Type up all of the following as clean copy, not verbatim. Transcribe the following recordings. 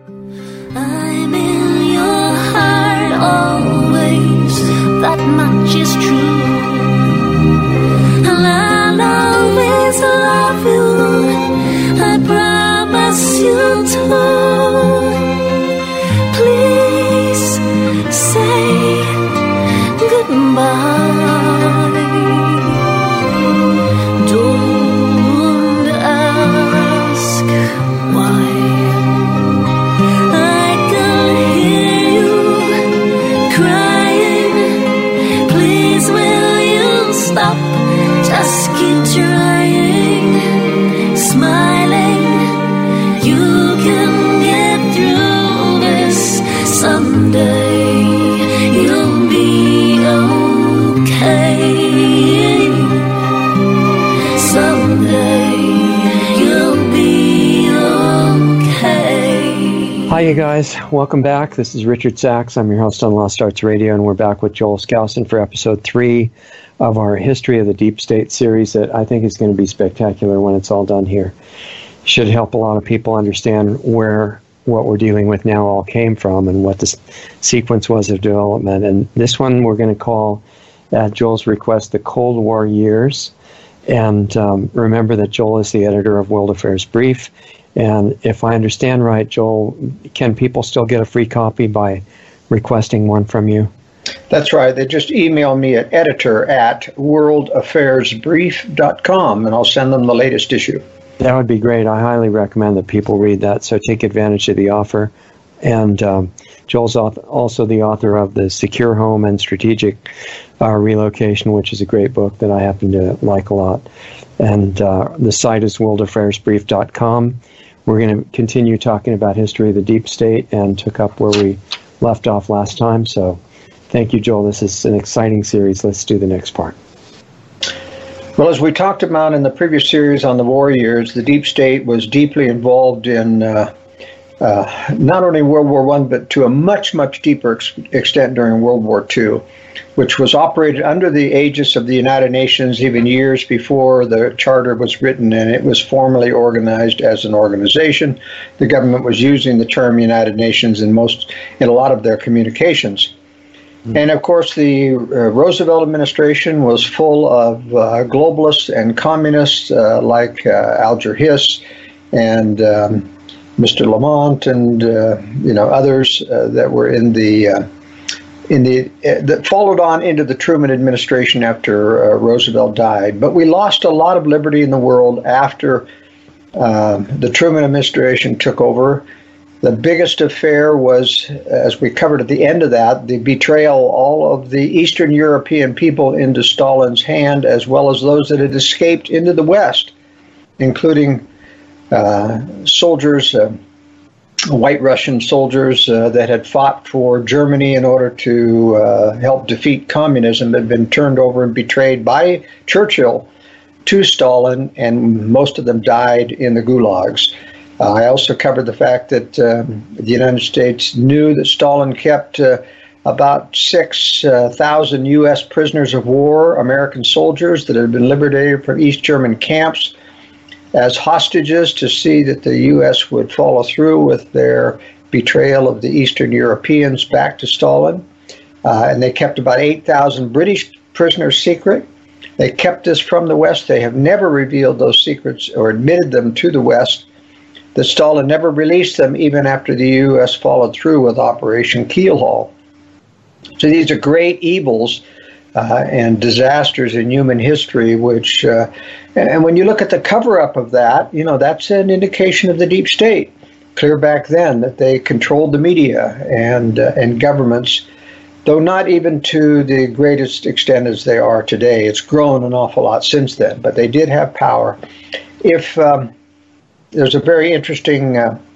I'm in your heart always, that much is true. And I'll always love you, I promise you to. Please say goodbye. Don't ask why. I can hear you crying. Please will you stop? Just keep trying, smiling. You can get through this someday. You'll be okay. Someday you'll be okay. Hi, you guys. Welcome back. This is Richard Sachs. I'm your host on Lost Arts Radio, and we're back with Joel Skousen for episode 3 of our History of the Deep State series that I think is going to be spectacular when it's all done here. Should help a lot of people understand where what we're dealing with now all came from and what the sequence was of development. And this one we're going to call, at Joel's request, the Cold War Years. And remember that Joel is the editor of World Affairs Brief. And if I understand right, Joel, can people still get a free copy by requesting one from you? That's right. They just email me at editor@worldaffairsbrief.com, and I'll send them the latest issue. That would be great. I highly recommend that people read that, so take advantage of the offer. And Joel's also the author of The Secure Home and Strategic Relocation, which is a great book that I happen to like a lot. And the site is worldaffairsbrief.com. We're going to continue talking about history of the deep state and took up where we left off last time. So thank you, Joel. This is an exciting series. Let's do the next part. Well, as we talked about in the previous series on the war years, the deep state was deeply involved in not only World War I, but to a much, much deeper extent during World War II, which was operated under the aegis of the United Nations even years before the charter was written, and it was formally organized as an organization. The government was using the term United Nations in a lot of their communications. And of course, the Roosevelt administration was full of globalists and communists like Alger Hiss and Mr. Lamont and others that were that followed on into the Truman administration after Roosevelt died. But we lost a lot of liberty in the world after the Truman administration took over. The biggest affair was, as we covered at the end of that, the betrayal of all of the Eastern European people into Stalin's hand, as well as those that had escaped into the West, including soldiers, white Russian soldiers that had fought for Germany in order to help defeat communism, had been turned over and betrayed by Churchill to Stalin, and most of them died in the gulags. I also covered the fact that the United States knew that Stalin kept about 6,000 U.S. prisoners of war, American soldiers that had been liberated from East German camps, as hostages to see that the U.S. would follow through with their betrayal of the Eastern Europeans back to Stalin. And they kept about 8,000 British prisoners secret. They kept this from the West. They have never revealed those secrets or admitted them to the West. That Stalin never released them even after the U.S. followed through with Operation Keelhaul. So these are great evils and disasters in human history, which, and when you look at the cover-up of that, that's an indication of the deep state, clear back then, that they controlled the media and governments, though not even to the greatest extent as they are today. It's grown an awful lot since then, but they did have power. There's a very interesting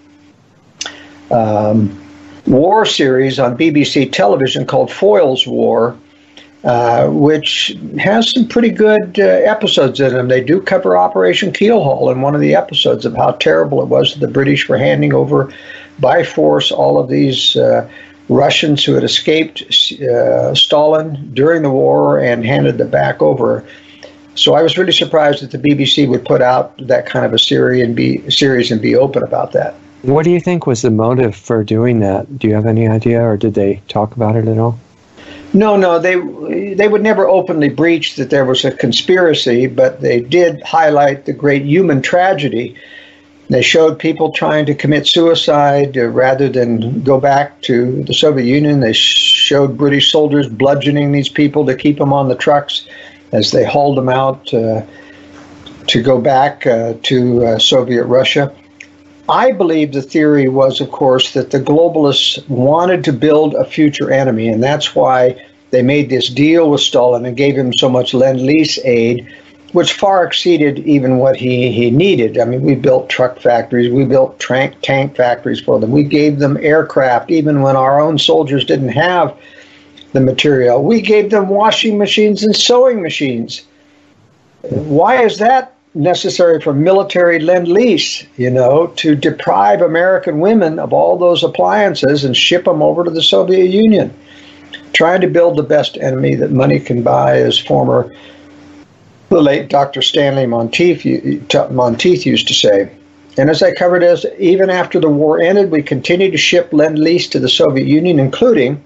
war series on BBC television called Foyle's War, which has some pretty good episodes in them. They do cover Operation Keelhaul in one of the episodes of how terrible it was that the British were handing over by force all of these Russians who had escaped Stalin during the war and handed them back over. So I was really surprised that the BBC would put out that kind of a series and be open about that. What do you think was the motive for doing that? Do you have any idea, or did they talk about it at all? No, they would never openly breach that there was a conspiracy, but they did highlight the great human tragedy. They showed people trying to commit suicide rather than go back to the Soviet Union. They showed British soldiers bludgeoning these people to keep them on the trucks as they hauled them out to go back to Soviet Russia. I believe the theory was, of course, that the globalists wanted to build a future enemy, and that's why they made this deal with Stalin and gave him so much Lend-Lease aid, which far exceeded even what he needed. I mean, we built truck factories, we built tank factories for them. We gave them aircraft, even when our own soldiers didn't have the material. We gave them washing machines and sewing machines. Why is that necessary for military Lend-Lease, to deprive American women of all those appliances and ship them over to the Soviet Union? Trying to build the best enemy that money can buy, as the late Dr. Stanley Monteith used to say. And as I covered, even after the war ended, we continued to ship Lend-Lease to the Soviet Union, including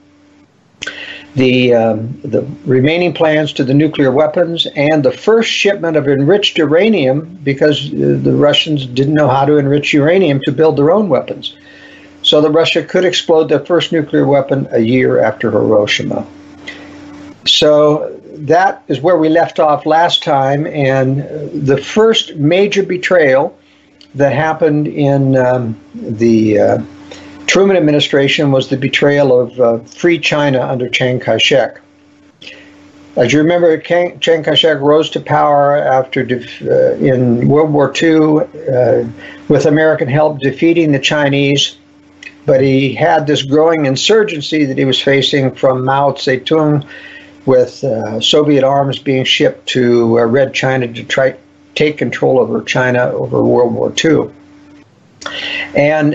the remaining plans to the nuclear weapons and the first shipment of enriched uranium, because the Russians didn't know how to enrich uranium to build their own weapons. So that Russia could explode their first nuclear weapon a year after Hiroshima. So that is where we left off last time, and the first major betrayal that happened in the Truman administration was the betrayal of Free China under Chiang Kai-shek. As you remember, Chiang Kai-shek rose to power after in World War II with American help defeating the Chinese, but he had this growing insurgency that he was facing from Mao Zedong, with Soviet arms being shipped to Red China to try to take control over China over World War II. And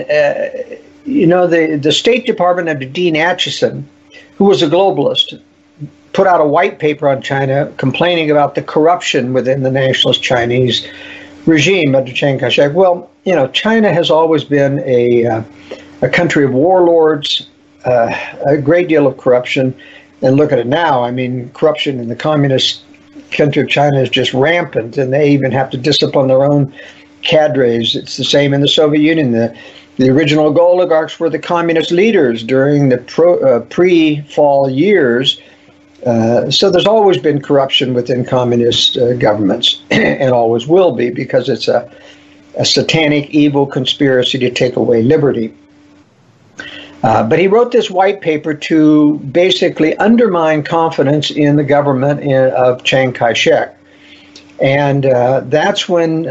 the State Department under Dean Acheson, who was a globalist, put out a white paper on China complaining about the corruption within the nationalist Chinese regime under Chiang Kai-shek. Well, China has always been a country of warlords, a great deal of corruption. And look at it now. I mean, corruption in the communist country of China is just rampant, and they even have to discipline their own cadres. It's the same in the Soviet Union. The original oligarchs were the communist leaders during the pre-fall years. So there's always been corruption within communist governments, and always will be, because it's a satanic, evil conspiracy to take away liberty. But he wrote this white paper to basically undermine confidence in the government of Chiang Kai-shek. And that's when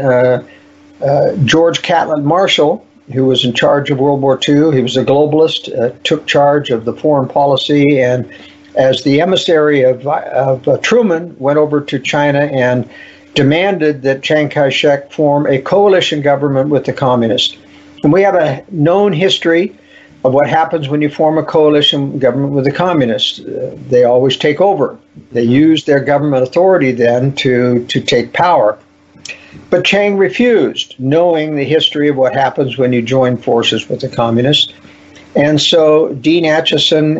George Catlett Marshall, who was in charge of World War II, he was a globalist, took charge of the foreign policy, and as the emissary of Truman, went over to China and demanded that Chiang Kai-shek form a coalition government with the communists. And we have a known history of what happens when you form a coalition government with the communists. They always take over. They use their government authority then to take power. But Chiang refused, knowing the history of what happens when you join forces with the communists. And so Dean Acheson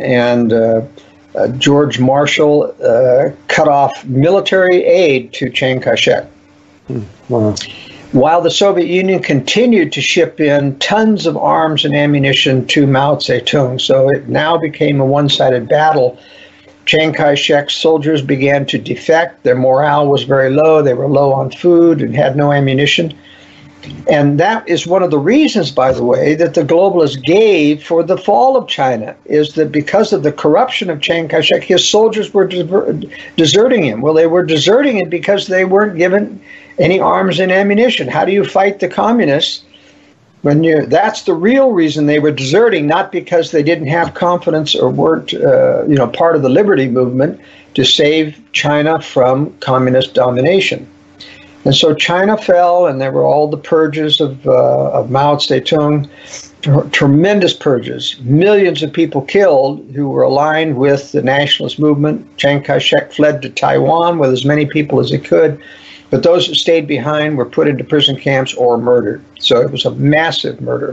and George Marshall cut off military aid to Chiang Kai-shek. Wow. While the Soviet Union continued to ship in tons of arms and ammunition to Mao Zedong. So it now became a one-sided battle. Chiang Kai-shek's soldiers began to defect. Their morale was very low. They were low on food and had no ammunition. And that is one of the reasons, by the way, that the globalists gave for the fall of China, is that because of the corruption of Chiang Kai-shek, his soldiers were deserting him. Well, they were deserting him because they weren't given any arms and ammunition. How do you fight the communists when that's the real reason they were deserting, not because they didn't have confidence or weren't part of the liberty movement to save China from communist domination. And so China fell, and there were all the purges of Mao Zedong, tremendous purges, millions of people killed who were aligned with the nationalist movement. Chiang Kai-shek fled to Taiwan with as many people as he could, but those who stayed behind were put into prison camps or murdered. So it was a massive murder.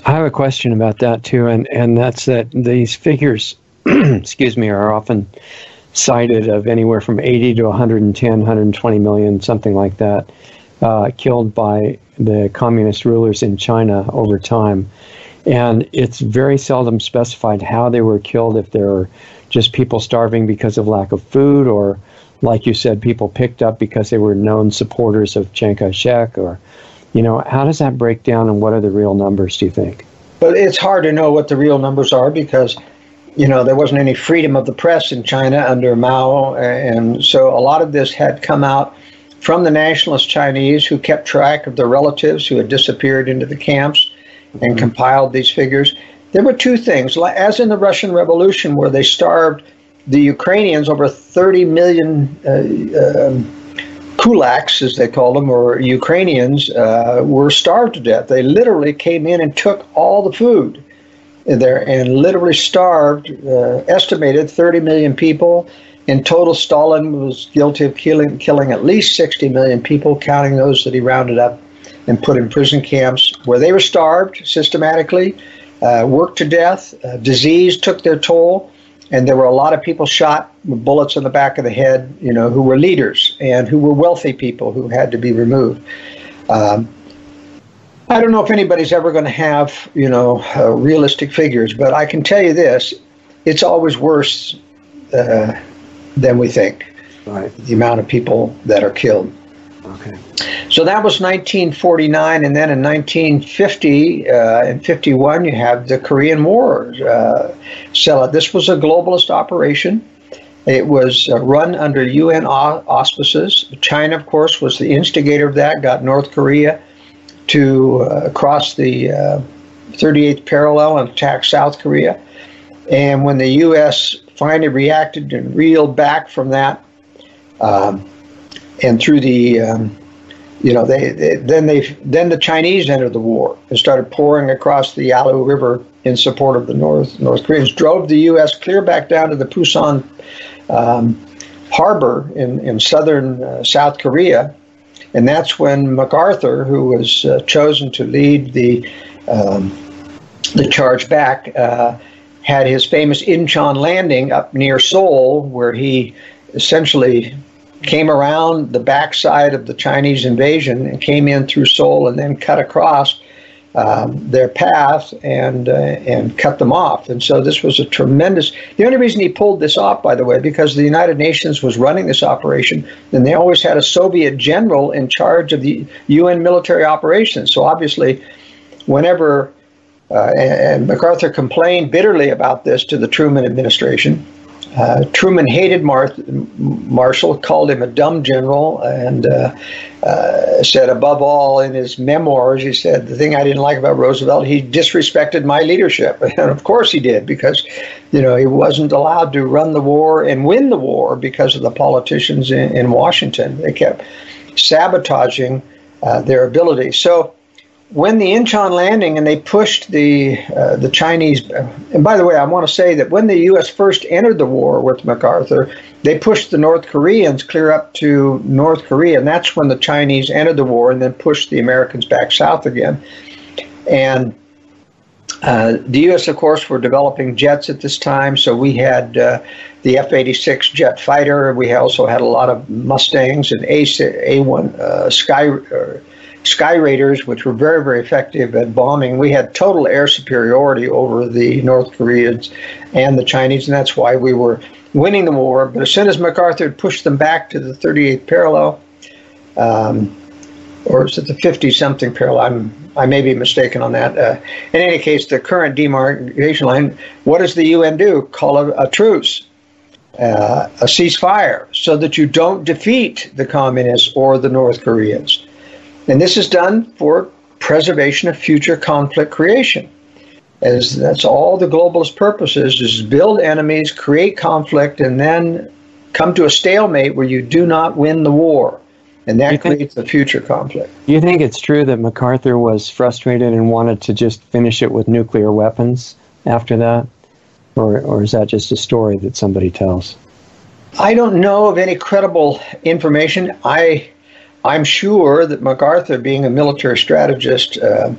I have a question about that too, and that's that these figures, excuse me, are often cited of anywhere from 80 to 110, 120 million, something like that, killed by the communist rulers in China over time. And it's very seldom specified how they were killed, if they were just people starving because of lack of food, or, like you said, people picked up because they were known supporters of Chiang Kai-shek, or, how does that break down, and what are the real numbers, do you think? But it's hard to know what the real numbers are because, there wasn't any freedom of the press in China under Mao, and so a lot of this had come out from the nationalist Chinese, who kept track of their relatives who had disappeared into the camps and compiled these figures. There were two things, as in the Russian Revolution, where they starved the Ukrainians. Over 30 million kulaks, as they called them, or Ukrainians, were starved to death. They literally came in and took all the food there and literally starved, estimated 30 million people. In total, Stalin was guilty of killing at least 60 million people, counting those that he rounded up and put in prison camps where they were starved systematically, worked to death, disease took their toll, and there were a lot of people shot with bullets in the back of the head, who were leaders and who were wealthy people who had to be removed. I don't know if anybody's ever going to have, realistic figures, but I can tell you this, it's always worse than we think, right? The amount of people that are killed. Okay. So that was 1949, and then in 1950 and 51, you have the Korean War. This was a globalist operation. It was run under UN auspices. China, of course, was the instigator of that, got North Korea to cross the 38th parallel and attack South Korea. And when the U.S. finally reacted and reeled back from that, and through the, then the Chinese entered the war and started pouring across the Yalu River in support of the North Koreans, drove the U.S. clear back down to the Pusan harbor in southern South Korea. And that's when MacArthur, who was chosen to lead the charge back, had his famous Incheon landing up near Seoul, where he essentially came around the backside of the Chinese invasion and came in through Seoul and then cut across their path and cut them off. And so this was a tremendous. The only reason he pulled this off, by the way, because the United Nations was running this operation, and they always had a Soviet general in charge of the UN military operations. So obviously, whenever and MacArthur complained bitterly about this to the Truman administration. Truman hated Marshall, called him a dumb general, and said, above all, in his memoirs, he said, the thing I didn't like about Roosevelt, he disrespected my leadership. And of course he did, because he wasn't allowed to run the war and win the war because of the politicians in Washington. They kept sabotaging their ability. So when the Incheon landing and they pushed the Chinese, and by the way, I want to say that when the U.S. first entered the war with MacArthur, they pushed the North Koreans clear up to North Korea, and that's when the Chinese entered the war and then pushed the Americans back south again. And the U.S., of course, were developing jets at this time, so we had the F-86 jet fighter. We also had a lot of Mustangs and A-1 Sky Raiders, which were very, very effective at bombing. We had total air superiority over the North Koreans and the Chinese, and that's why we were winning the war. But as soon as MacArthur had pushed them back to the 38th parallel, or is it the 50-something parallel? I may be mistaken on that. In any case, the current demarcation line, what does the UN do? Call a truce, a ceasefire, so that you don't defeat the communists or the North Koreans. And this is done for preservation of future conflict creation. As that's all the globalist purpose is build enemies, create conflict, and then come to a stalemate where you do not win the war. And that creates a future conflict. Do you think it's true that MacArthur was frustrated and wanted to just finish it with nuclear weapons after that? Or is that just a story that somebody tells? I don't know of any credible information. I'm sure that MacArthur, being a military strategist,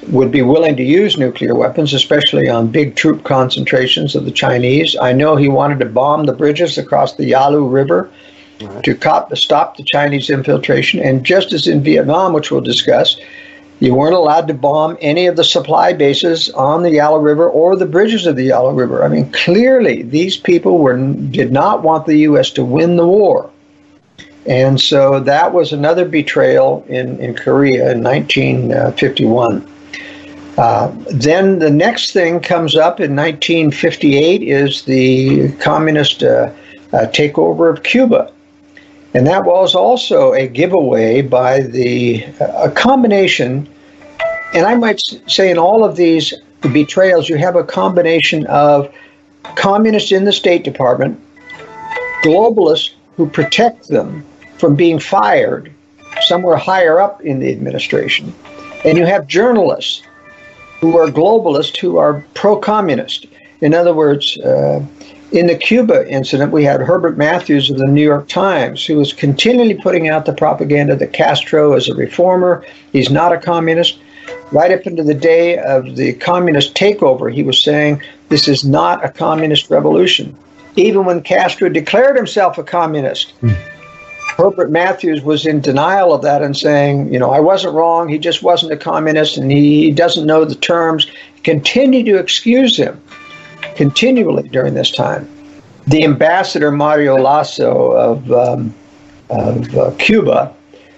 would be willing to use nuclear weapons, especially on big troop concentrations of the Chinese. I know he wanted to bomb the bridges across the Yalu River to stop the Chinese infiltration. And just as in Vietnam, which we'll discuss, you weren't allowed to bomb any of the supply bases on the Yalu River or the bridges of the Yalu River. I mean, clearly, these people did not want the U.S. to win the war. And so that was another betrayal in Korea in 1951. Then the next thing comes up in 1958 is the communist takeover of Cuba. And that was also a giveaway by a combination, and I might say in all of these betrayals, you have a combination of communists in the State Department, globalists who protect them from being fired somewhere higher up in the administration, and you have journalists who are globalists who are pro-communist. In other words, in the Cuba incident, we had Herbert Matthews of the New York Times, who was continually putting out the propaganda that Castro is a reformer, he's not a communist. Right up into the day of the communist takeover, he was saying this is not a communist revolution. Even when Castro declared himself a communist, Herbert Matthews was in denial of that and saying, I wasn't wrong, he just wasn't a communist and he doesn't know the terms. Continued to excuse him continually during this time. The ambassador Mario Lasso of Cuba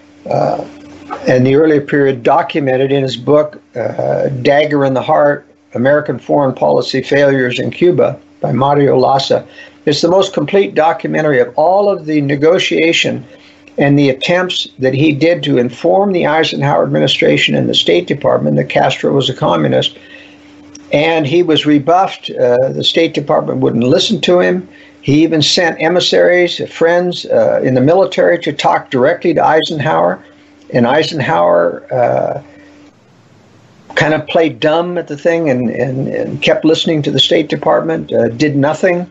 in the earlier period documented in his book, Dagger in the Heart, American Foreign Policy Failures in Cuba by Mario Lasso. It's the most complete documentary of all of the negotiation and the attempts that he did to inform the Eisenhower administration and the State Department that Castro was a communist. And he was rebuffed. The State Department wouldn't listen to him. He even sent emissaries, friends in the military to talk directly to Eisenhower. And Eisenhower kind of played dumb at the thing and kept listening to the State Department, did nothing.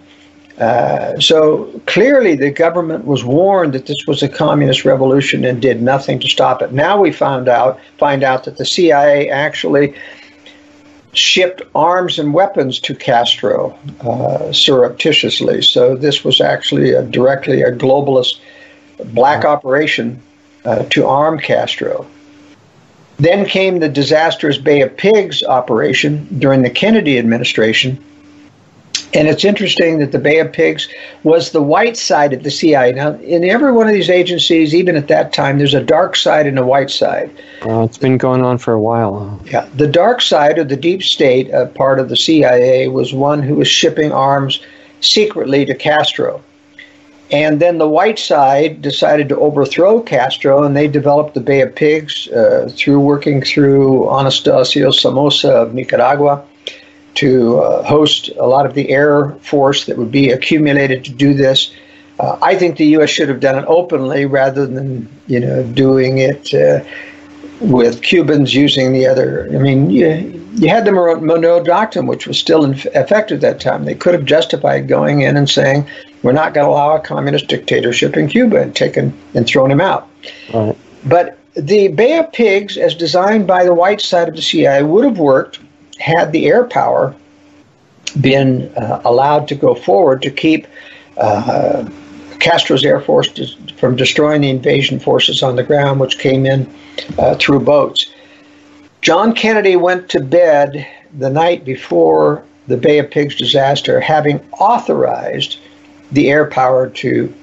So clearly the government was warned that this was a communist revolution and did nothing to stop it. Now we find out that the CIA actually shipped arms and weapons to Castro surreptitiously. So this was actually directly a globalist black operation to arm Castro. Then came the disastrous Bay of Pigs operation during the Kennedy administration. And it's interesting that the Bay of Pigs was the white side of the CIA. Now, in every one of these agencies, even at that time, there's a dark side and a white side. It's been going on for a while. Yeah, the dark side of the deep state, part of the CIA, was one who was shipping arms secretly to Castro. And then the white side decided to overthrow Castro, and they developed the Bay of Pigs through working through Anastasio Somoza of Nicaragua to host a lot of the air force that would be accumulated to do this. I think the U.S. should have done it openly rather than, doing it with Cubans using the other. I mean, you had the Monroe Doctrine, which was still in effect at that time. They could have justified going in and saying, we're not going to allow a communist dictatorship in Cuba and thrown him out. Right. But the Bay of Pigs, as designed by the white side of the CIA, would have worked had the air power been allowed to go forward to keep Castro's Air Force from destroying the invasion forces on the ground, which came in through boats. John Kennedy went to bed the night before the Bay of Pigs disaster, having authorized the air power to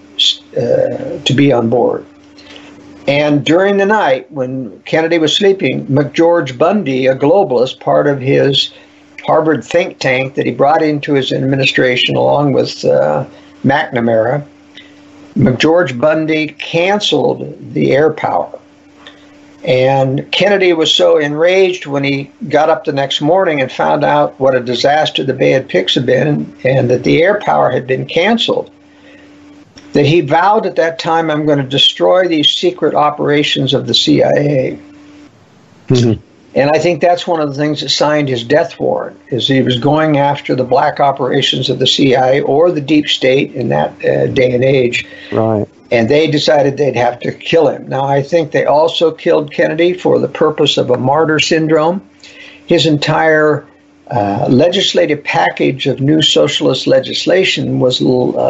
be on board. And during the night, when Kennedy was sleeping, McGeorge Bundy, a globalist, part of his Harvard think tank that he brought into his administration along with McNamara, McGeorge Bundy canceled the air power. And Kennedy was so enraged when he got up the next morning and found out what a disaster the Bay of Pigs had been and that the air power had been canceled, that he vowed at that time, I'm going to destroy these secret operations of the CIA. Mm-hmm. And I think that's one of the things that signed his death warrant, is he was going after the black operations of the CIA or the deep state in that day and age. Right. And they decided they'd have to kill him. Now, I think they also killed Kennedy for the purpose of a martyr syndrome. his entire legislative package of new socialist legislation was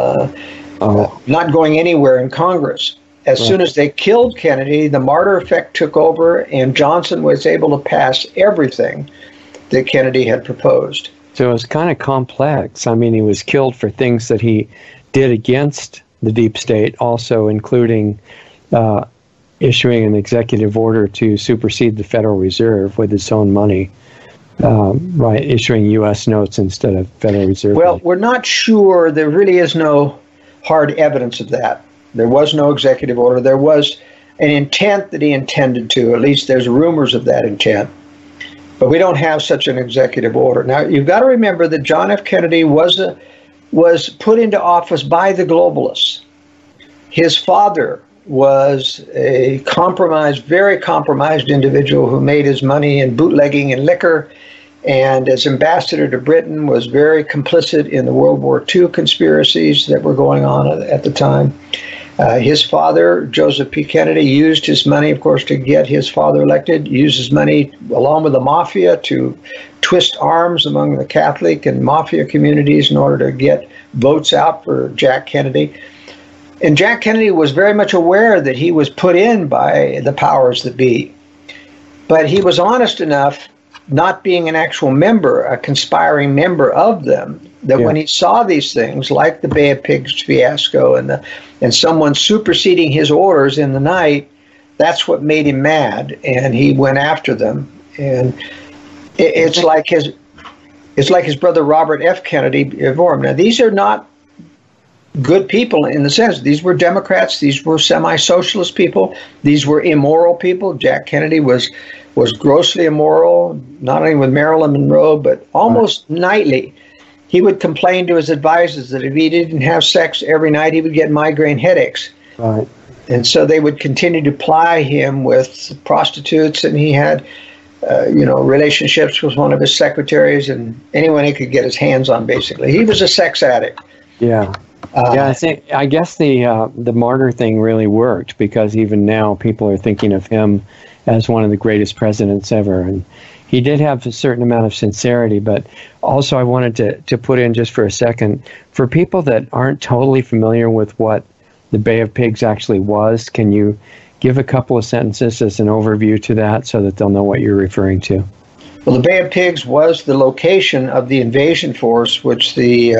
not going anywhere in Congress. As soon as they killed Kennedy, the martyr effect took over, and Johnson was able to pass everything that Kennedy had proposed. So it was kind of complex. I mean, he was killed for things that he did against the deep state, also including issuing an executive order to supersede the Federal Reserve with its own money. Issuing U.S. notes instead of Federal Reserve. Well, we're not sure. There really is no hard evidence of that. There was no executive order. There was an intent that he intended to. At least there's rumors of that intent. But we don't have such an executive order. Now, you've got to remember that John F. Kennedy was put into office by the globalists. His father was a very compromised individual who made his money in bootlegging and liquor, and as ambassador to Britain was very complicit in the World War II conspiracies that were going on at the time. His father, Joseph P. Kennedy, used his money, of course, to get his father elected, used his money along with the mafia to twist arms among the Catholic and mafia communities in order to get votes out for Jack Kennedy. And Jack Kennedy was very much aware that he was put in by the powers that be. But he was honest enough, not being an actual member, a conspiring member of them, that when he saw these things, like the Bay of Pigs fiasco and someone superseding his orders in the night, that's what made him mad, and he went after them. And it's like his brother Robert F. Kennedy before him. Now, these are not good people in the sense. These were Democrats. These were semi-socialist people. These were immoral people. Jack Kennedy was grossly immoral, not only with Marilyn Monroe, but almost nightly. He would complain to his advisors that if he didn't have sex every night, he would get migraine headaches. Right. And so they would continue to ply him with prostitutes, and he had, relationships with one of his secretaries and anyone he could get his hands on, basically. He was a sex addict. Yeah. I guess the martyr thing really worked, because even now people are thinking of him as one of the greatest presidents ever. And he did have a certain amount of sincerity, but also I wanted to put in just for a second, for people that aren't totally familiar with what the Bay of Pigs actually was, can you give a couple of sentences as an overview to that so that they'll know what you're referring to? Well, the Bay of Pigs was the location of the invasion force, which the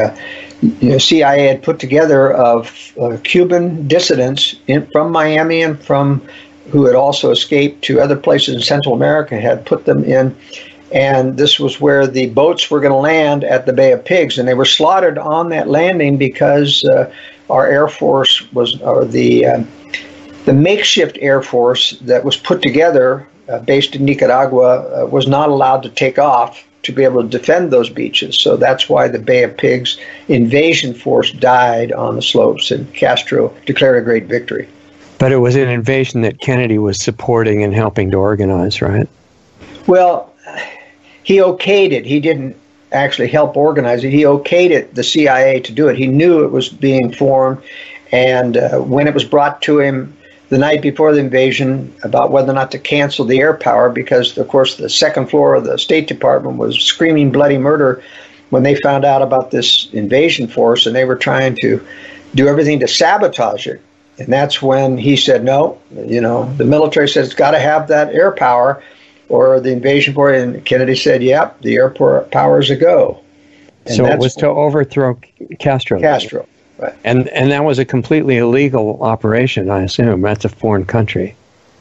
CIA had put together of Cuban dissidents from Miami and from who had also escaped to other places in Central America, had put them in. And this was where the boats were going to land at the Bay of Pigs. And they were slaughtered on that landing because our Air Force the makeshift Air Force that was put together based in Nicaragua was not allowed to take off to be able to defend those beaches. So that's why the Bay of Pigs invasion force died on the slopes, and Castro declared a great victory. But it was an invasion that Kennedy was supporting and helping to organize, right? Well, he okayed it. He didn't actually help organize it. He okayed it, the CIA, to do it. He knew it was being formed, and when it was brought to him the night before the invasion about whether or not to cancel the air power, because, of course, the second floor of the State Department was screaming bloody murder when they found out about this invasion force, and they were trying to do everything to sabotage it. And that's when he said, no, the military says it's got to have that air power or the invasion force. And Kennedy said, yep, the air power is a go. And so it was to overthrow Castro. Castro. Right. And that was a completely illegal operation, I assume. That's a foreign country.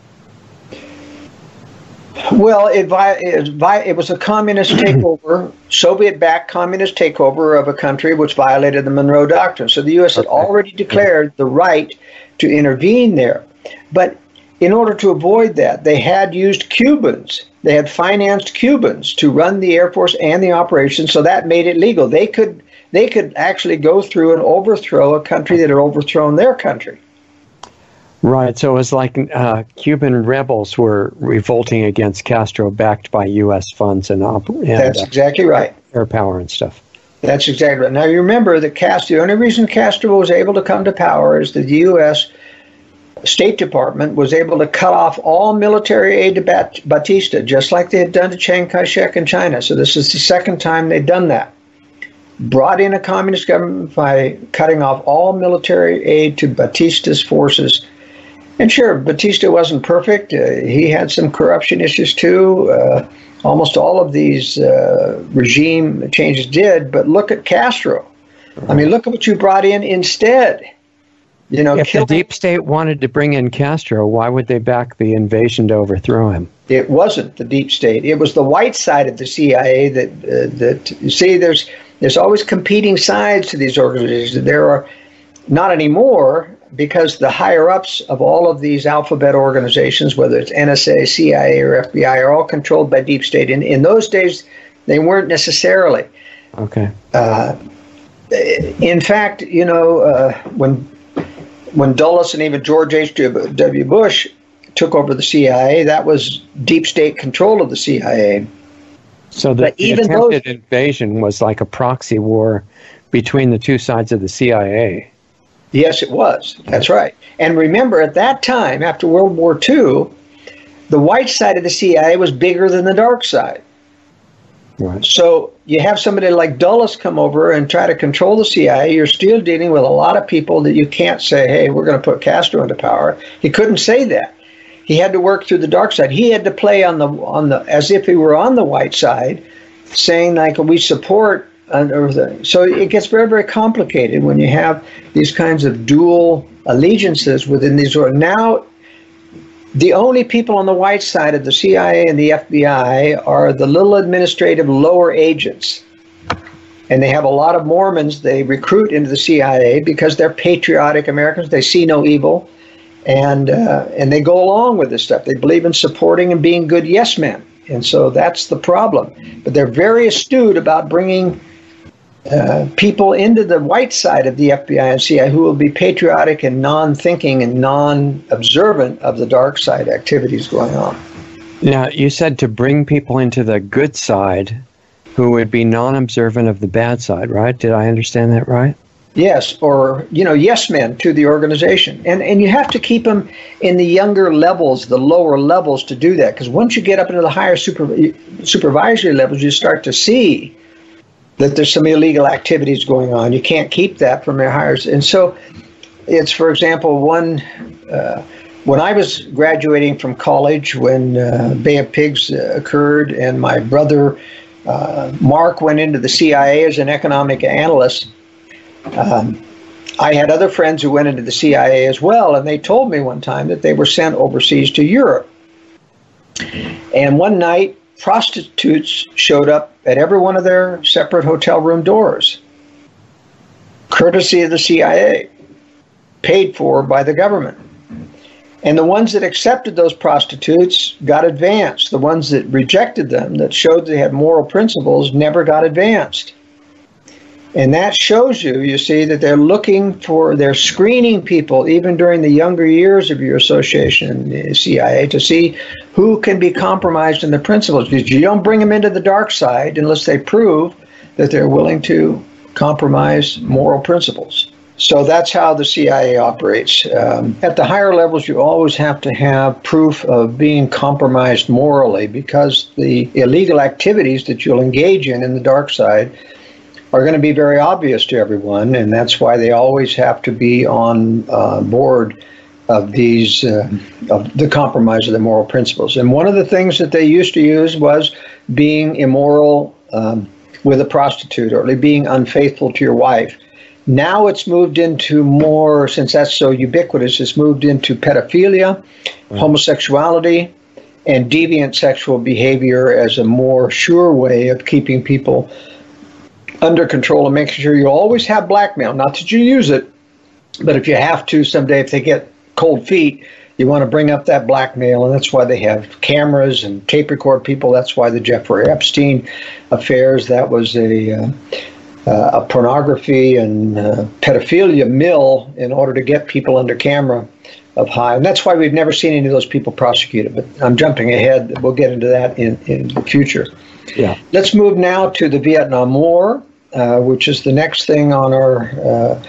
Well, it was a communist takeover, Soviet-backed communist takeover of a country which violated the Monroe Doctrine. So the U.S. had already declared the right to intervene there. But in order to avoid that, they had used Cubans. They had financed Cubans to run the Air Force and the operation, so that made it legal. They could actually go through and overthrow a country that had overthrown their country. Right, so it was like Cuban rebels were revolting against Castro, backed by U.S. funds and that's exactly right. Air power and stuff. That's exactly right. Now, you remember that the only reason Castro was able to come to power is that the U.S. State Department was able to cut off all military aid to Batista, just like they had done to Chiang Kai-shek in China. So this is the second time they'd done that. Brought in a communist government by cutting off all military aid to Batista's forces. And sure, Batista wasn't perfect. He had some corruption issues too. Almost all of these regime changes did. But look at Castro. I mean, look at what you brought in instead. You know, if the deep state wanted to bring in Castro, why would they back the invasion to overthrow him? It wasn't the deep state. It was the white side of the CIA that you see, there's always competing sides to these organizations. There are not anymore, because the higher-ups of all of these alphabet organizations, whether it's NSA, CIA, or FBI, are all controlled by deep state. In those days, they weren't necessarily. Okay. In fact, you know, when Dulles and even George H.W. Bush took over the CIA, that was deep state control of the CIA. So the attempted invasion was like a proxy war between the two sides of the CIA. Yes, it was. That's right. And remember, at that time, after World War II, the white side of the CIA was bigger than the dark side. Right. So you have somebody like Dulles come over and try to control the CIA. You're still dealing with a lot of people that you can't say, hey, we're going to put Castro into power. He couldn't say that. He had to work through the dark side. He had to play on the as if he were on the white side, saying like, we support everything. So it gets very, very complicated when you have these kinds of dual allegiances within these. Now, the only people on the white side of the CIA and the FBI are the little administrative lower agents. And they have a lot of Mormons they recruit into the CIA because they're patriotic Americans. They see no evil. And they go along with this stuff. They believe in supporting and being good yes men. And so that's the problem. But they're very astute about bringing people into the white side of the FBI and CIA who will be patriotic and non-thinking and non-observant of the dark side activities going on. Now, you said to bring people into the good side who would be non-observant of the bad side, right? Did I understand that right? Yes, or, you know, yes men to the organization. And you have to keep them in the younger levels, the lower levels to do that. Because once you get up into the higher supervisory levels, you start to see that there's some illegal activities going on. You can't keep that from their hires. And so it's, for example, when I was graduating from college, when Bay of Pigs occurred, and my brother Mark went into the CIA as an economic analyst, I had other friends who went into the CIA as well, and they told me one time that they were sent overseas to Europe. And one night, prostitutes showed up at every one of their separate hotel room doors, courtesy of the CIA, paid for by the government. And the ones that accepted those prostitutes got advanced. The ones that rejected them, that showed they had moral principles, never got advanced. And that shows you, you see, that they're screening people even during the younger years of your association in the CIA to see who can be compromised in the principles. Because you don't bring them into the dark side unless they prove that they're willing to compromise moral principles. So that's how the CIA operates. At the higher levels, you always have to have proof of being compromised morally, because the illegal activities that you'll engage in the dark side are going to be very obvious to everyone, and that's why they always have to be on board of these of the compromise of the moral principles. And one of the things that they used to use was being immoral with a prostitute, or being unfaithful to your wife. Now it's moved into more, since that's so ubiquitous, it's moved into pedophilia, homosexuality, and deviant sexual behavior as a more sure way of keeping people under control and making sure you always have blackmail. Not that you use it, but if you have to someday, if they get cold feet, you want to bring up that blackmail, and that's why they have cameras and tape record people. That's why the Jeffrey Epstein affairs, that was a pornography and pedophilia mill in order to get people under camera of high. And that's why we've never seen any of those people prosecuted. But I'm jumping ahead. We'll get into that in the future. Yeah. Let's move now to the Vietnam War, which is the next thing on our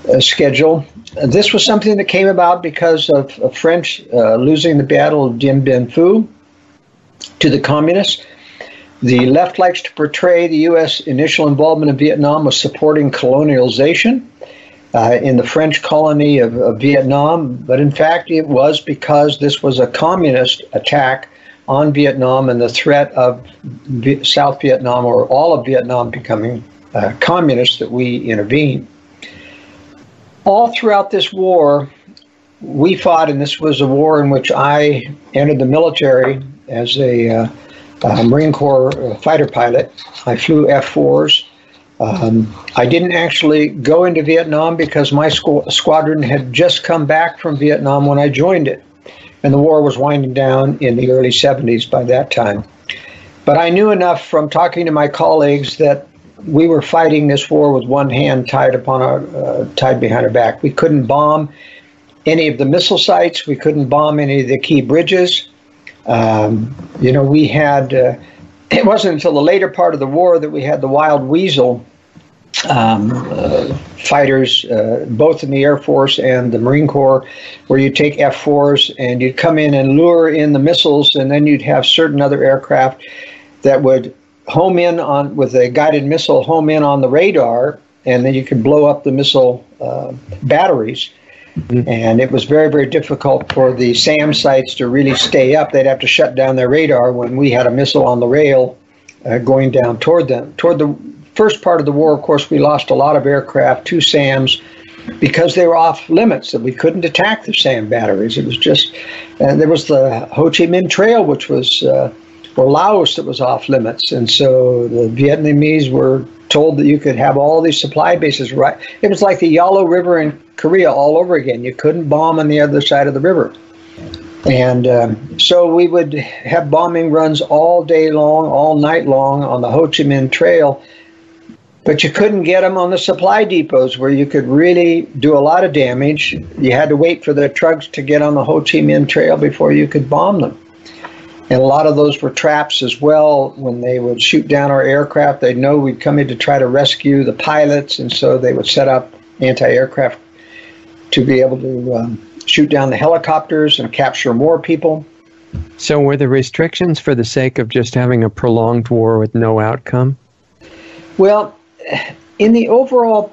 schedule. This was something that came about because of French losing the Battle of Dien Bien Phu to the communists. The left likes to portray the U.S. initial involvement in Vietnam was supporting colonialization in the French colony of Vietnam, but in fact it was because this was a communist attack on Vietnam and the threat of South Vietnam or all of Vietnam becoming communist that we intervened. All throughout this war, we fought, and this was a war in which I entered the military as a Marine Corps fighter pilot. I flew F-4s. I didn't actually go into Vietnam because my squadron had just come back from Vietnam when I joined it, and the war was winding down in the early 70s by that time. But I knew enough from talking to my colleagues that we were fighting this war with one hand tied behind our back. We couldn't bomb any of the missile sites. We couldn't bomb any of the key bridges. We had, it wasn't until the later part of the war that we had the Wild Weasel fighters, both in the Air Force and the Marine Corps, where you'd take F-4s and you'd come in and lure in the missiles, and then you'd have certain other aircraft that would home in on with a guided missile, home in on the radar, and then you could blow up the missile batteries. And it was very, very difficult for the SAM sites to really stay up. They'd have to shut down their radar when we had a missile on the rail going down toward them. Toward the first part of the war, of course, we lost a lot of aircraft to SAMs because they were off limits, that we couldn't attack the SAM batteries. It was just, and there was the Ho Chi Minh Trail, which was, or Laos, that was off limits. And so the Vietnamese were told that you could have all these supply bases right. It was like the Yalu River in Korea all over again. You couldn't bomb on the other side of the river. And so we would have bombing runs all day long, all night long on the Ho Chi Minh Trail, but you couldn't get them on the supply depots where you could really do a lot of damage. You had to wait for the trucks to get on the Ho Chi Minh Trail before you could bomb them. And a lot of those were traps as well. When they would shoot down our aircraft, they'd know we'd come in to try to rescue the pilots, and so they would set up anti-aircraft to be able to shoot down the helicopters and capture more people. So were the restrictions for the sake of just having a prolonged war with no outcome? Well, in the overall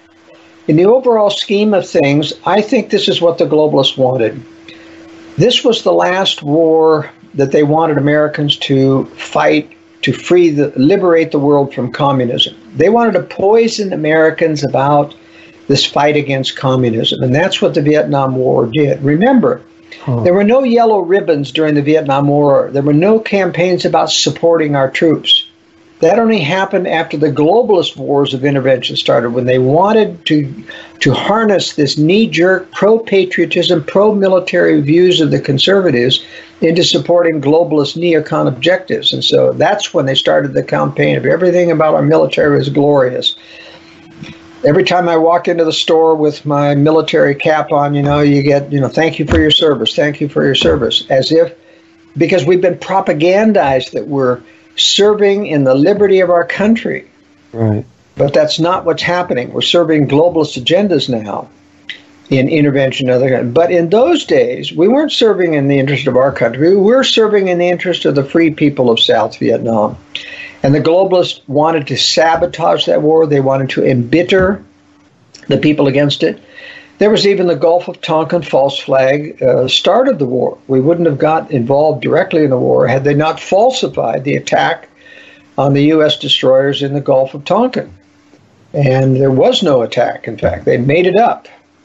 scheme of things, I think this is what the globalists wanted. This was the last war that they wanted Americans to fight to liberate the world from communism. They wanted to poison Americans about this fight against communism, and that's what the Vietnam War did. Remember, there were no yellow ribbons during the Vietnam War. There were no campaigns about supporting our troops. That only happened after the globalist wars of intervention started, when they wanted to harness this knee-jerk pro-patriotism, pro-military views of the conservatives into supporting globalist neocon objectives. And so that's when they started the campaign of everything about our military is glorious. Every time I walk into the store with my military cap on, you get, thank you for your service, thank you for your service, as if, because we've been propagandized that we're serving in the liberty of our country. Right. But that's not what's happening. We're serving globalist agendas now in intervention. But in those days, we weren't serving in the interest of our country. We were serving in the interest of the free people of South Vietnam. And the globalists wanted to sabotage that war. They wanted to embitter the people against it. There was even the Gulf of Tonkin false flag started the war. We wouldn't have got involved directly in the war had they not falsified the attack on the U.S. destroyers in the Gulf of Tonkin. And there was no attack, in fact. They made it up.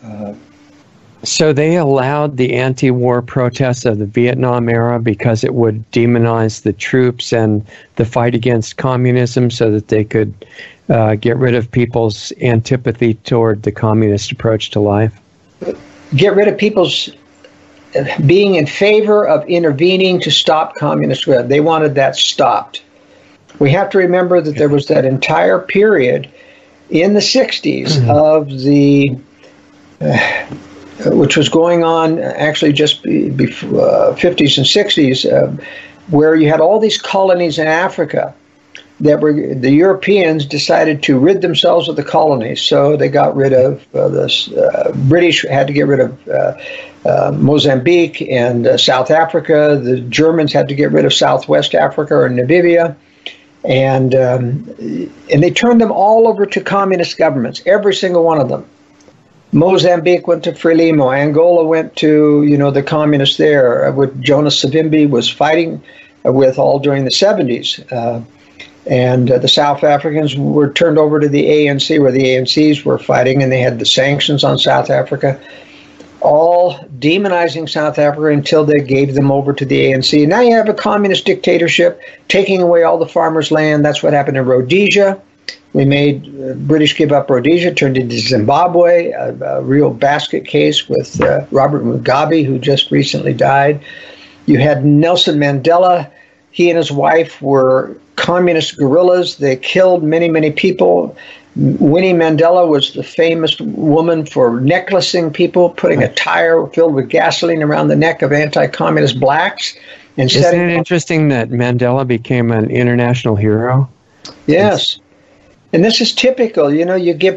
So they allowed the anti-war protests of the Vietnam era because it would demonize the troops and the fight against communism so that they could get rid of people's antipathy toward the communist approach to life? Get rid of people's being in favor of intervening to stop communist. They wanted that stopped. We have to remember that there was that entire period in the 60s of the which was going on actually just before 50s and 60s, where you had all these colonies in Africa the Europeans decided to rid themselves of the colonies. So they got rid of this. British had to get rid of Mozambique and South Africa. The Germans had to get rid of Southwest Africa or Namibia. And they turned them all over to communist governments, every single one of them. Mozambique went to Frelimo. Angola went to, the communists there, with Jonas Savimbi was fighting with all during the 70s. And the South Africans were turned over to the ANC, where the ANCs were fighting, and they had the sanctions on South Africa, all demonizing South Africa until they gave them over to the ANC. Now you have a communist dictatorship taking away all the farmers' land. That's what happened in Rhodesia. We made British give up Rhodesia, turned into Zimbabwe, a real basket case with Robert Mugabe, who just recently died. You had Nelson Mandela. He and his wife were communist guerrillas. They killed many, many people. Winnie Mandela was the famous woman for necklacing people, putting a tire filled with gasoline around the neck of anti-communist blacks. Isn't it interesting that Mandela became an international hero? Yes. And this is typical. You give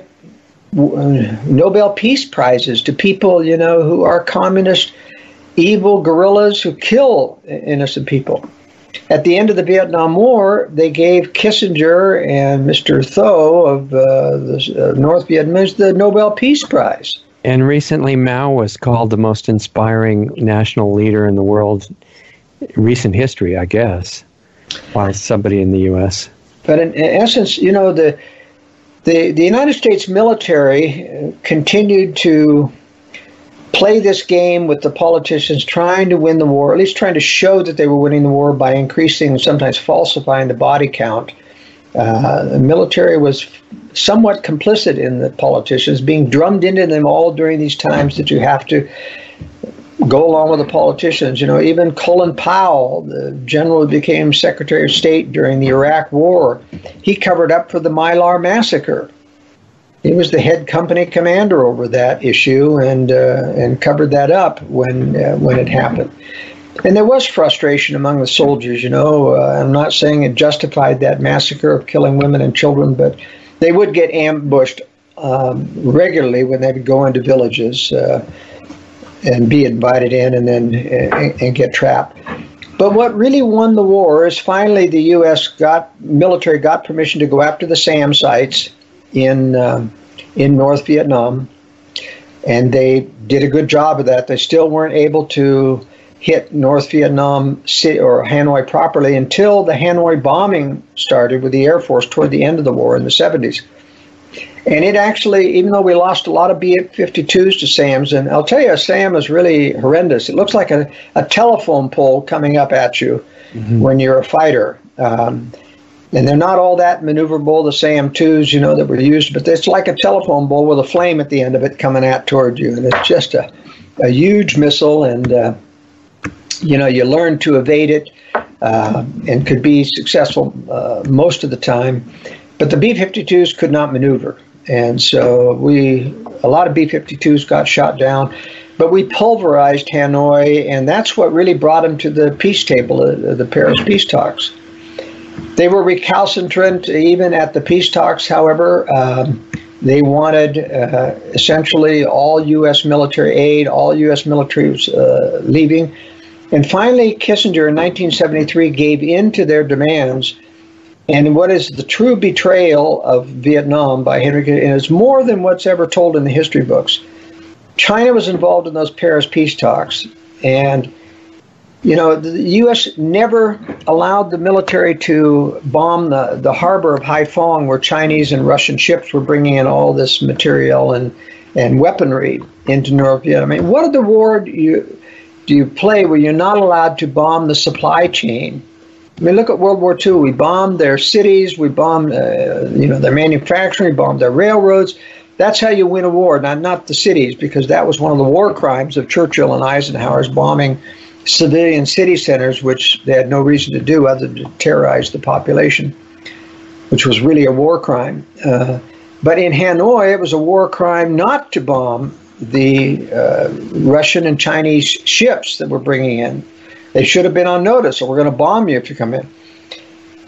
Nobel Peace Prizes to people, who are communist, evil guerrillas who kill innocent people. At the end of the Vietnam War, they gave Kissinger and Mr. Tho of North Vietnamese the Nobel Peace Prize. And recently, Mao was called the most inspiring national leader in the world, recent history, I guess, by somebody in the U.S. But in essence, the United States military continued to play this game with the politicians, trying to win the war, at least trying to show that they were winning the war by increasing and sometimes falsifying the body count. The military was somewhat complicit in the politicians, being drummed into them all during these times that you have to go along with the politicians. Even Colin Powell, the general who became Secretary of State during the Iraq War, he covered up for the Mylar Massacre. He was the head company commander over that issue and covered that up when it happened. And there was frustration among the soldiers. I'm not saying it justified that massacre of killing women and children, but they would get ambushed regularly when they would go into villages and be invited in and get trapped. But what really won the war is finally the U.S. military got permission to go after the SAM sites in North Vietnam, and they did a good job of that. They still weren't able to hit North Vietnam City or Hanoi properly until the Hanoi bombing started with the Air Force toward the end of the war in the 70s. And it actually, even though we lost a lot of B-52s to SAMs, and I'll tell you, a SAM is really horrendous. It looks like a telephone pole coming up at you when you're a fighter. And they're not all that maneuverable, the SAM-2s, that were used, but it's like a telephone pole with a flame at the end of it coming out toward you. And it's just a huge missile, and, you learn to evade it and could be successful most of the time. But the B-52s could not maneuver. And so a lot of B-52s got shot down. But we pulverized Hanoi, and that's what really brought them to the peace table, the Paris peace talks. They were recalcitrant even at the peace talks, however. They wanted essentially all U.S. military aid, all U.S. military was leaving. And finally, Kissinger in 1973 gave in to their demands. And what is the true betrayal of Vietnam by Henry Kissinger, and it's more than what's ever told in the history books. China was involved in those Paris peace talks, and the U.S. never allowed the military to bomb the harbor of Haiphong, where Chinese and Russian ships were bringing in all this material and weaponry into North Vietnam. I mean, what other war do you play where you're not allowed to bomb the supply chain? I mean, look at World War II. We bombed their cities. We bombed, their manufacturing. We bombed their railroads. That's how you win a war, not the cities, because that was one of the war crimes of Churchill and Eisenhower's bombing civilian city centers, which they had no reason to do other than to terrorize the population, which was really a war crime. But in Hanoi, it was a war crime not to bomb the Russian and Chinese ships that were bringing in. They should have been on notice, or we're going to bomb you if you come in.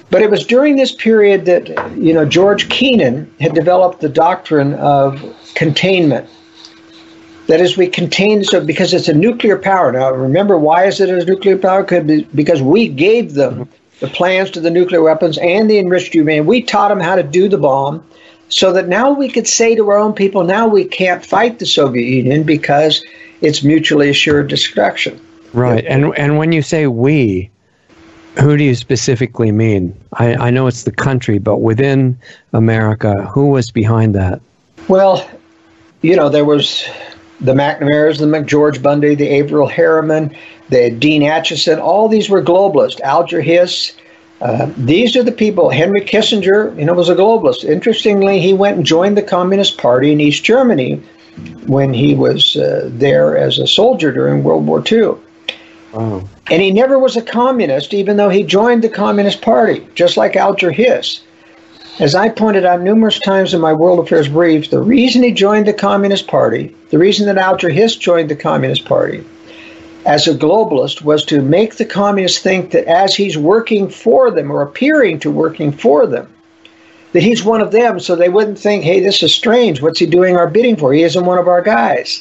But it was during this period that, George Kennan had developed the doctrine of containment. That is, we contain, so because it's a nuclear power. Now, remember, why is it a nuclear power? Because we gave them the plans to the nuclear weapons and the enriched uranium. We taught them how to do the bomb, so that now we could say to our own people, now we can't fight the Soviet Union because it's mutually assured destruction. Right. And when you say we, who do you specifically mean? I know it's the country, but within America, who was behind that? Well, there was the McNamara's, the McGeorge Bundy, the Averill Harriman, the Dean Acheson. All these were globalists. Alger Hiss. These are the people. Henry Kissinger, was a globalist. Interestingly, he went and joined the Communist Party in East Germany when he was there as a soldier during World War II. Wow. And he never was a communist, even though he joined the Communist Party, just like Alger Hiss. As I pointed out numerous times in my World Affairs brief, the reason he joined the Communist Party, the reason that Alger Hiss joined the Communist Party as a globalist, was to make the communists think that as he's working for them or appearing to working for them, that he's one of them, so they wouldn't think, hey, this is strange. What's he doing our bidding for? He isn't one of our guys.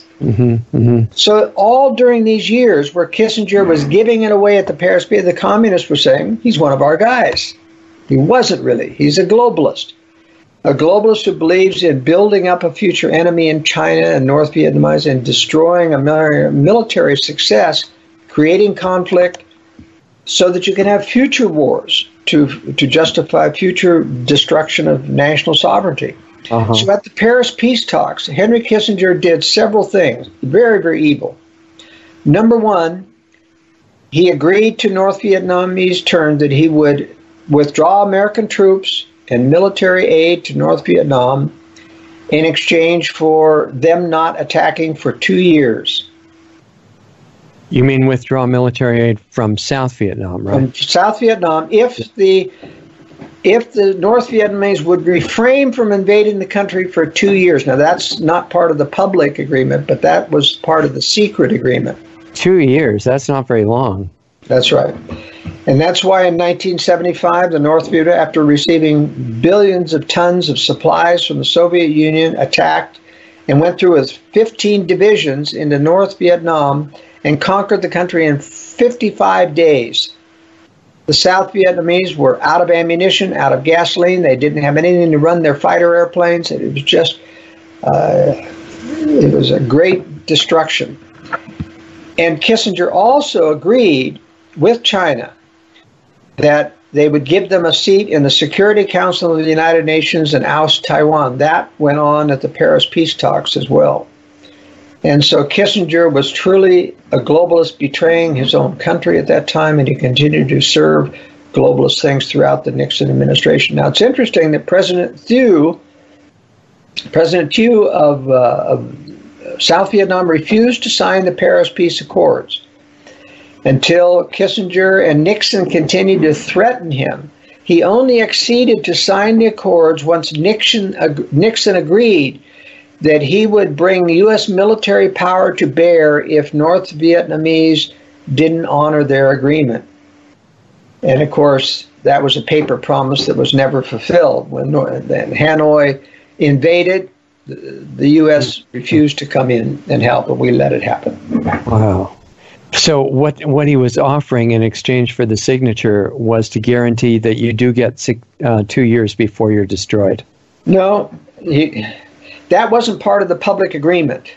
So all during these years where Kissinger was giving it away at the Paris Peace, the communists were saying, he's one of our guys. He wasn't really. He's a globalist. A globalist who believes in building up a future enemy in China and North Vietnam and destroying a military success, creating conflict so that you can have future wars to justify future destruction of national sovereignty. So at the Paris peace talks, Henry Kissinger did several things, very, very evil. Number one, he agreed to North Vietnamese terms that he would withdraw American troops and military aid to North Vietnam in exchange for them not attacking for 2 years. You mean withdraw military aid from South Vietnam, right? From South Vietnam, if the North Vietnamese would refrain from invading the country for 2 years. Now, that's not part of the public agreement, but that was part of the secret agreement. 2 years, that's not very long. That's right. And that's why in 1975, the North Vietnam, after receiving billions of tons of supplies from the Soviet Union, attacked and went through with 15 divisions into North Vietnam and conquered the country in 55 days. The South Vietnamese were out of ammunition, out of gasoline. They didn't have anything to run their fighter airplanes. It was just, it was a great destruction. And Kissinger also agreed with China that they would give them a seat in the Security Council of the United Nations and oust Taiwan. That went on at the Paris peace talks as well. And so Kissinger was truly a globalist, betraying his own country at that time, and he continued to serve globalist things throughout the Nixon administration. Now, it's interesting that President Thieu of South Vietnam refused to sign the Paris Peace Accords until Kissinger and Nixon continued to threaten him. He only acceded to sign the accords once Nixon agreed that he would bring U.S. military power to bear if North Vietnamese didn't honor their agreement. And of course, that was a paper promise that was never fulfilled. When Hanoi invaded, the U.S. refused to come in and help, but we let it happen. Wow. So what he was offering in exchange for the signature was to guarantee that you do get 2 years before you're destroyed. No, that wasn't part of the public agreement.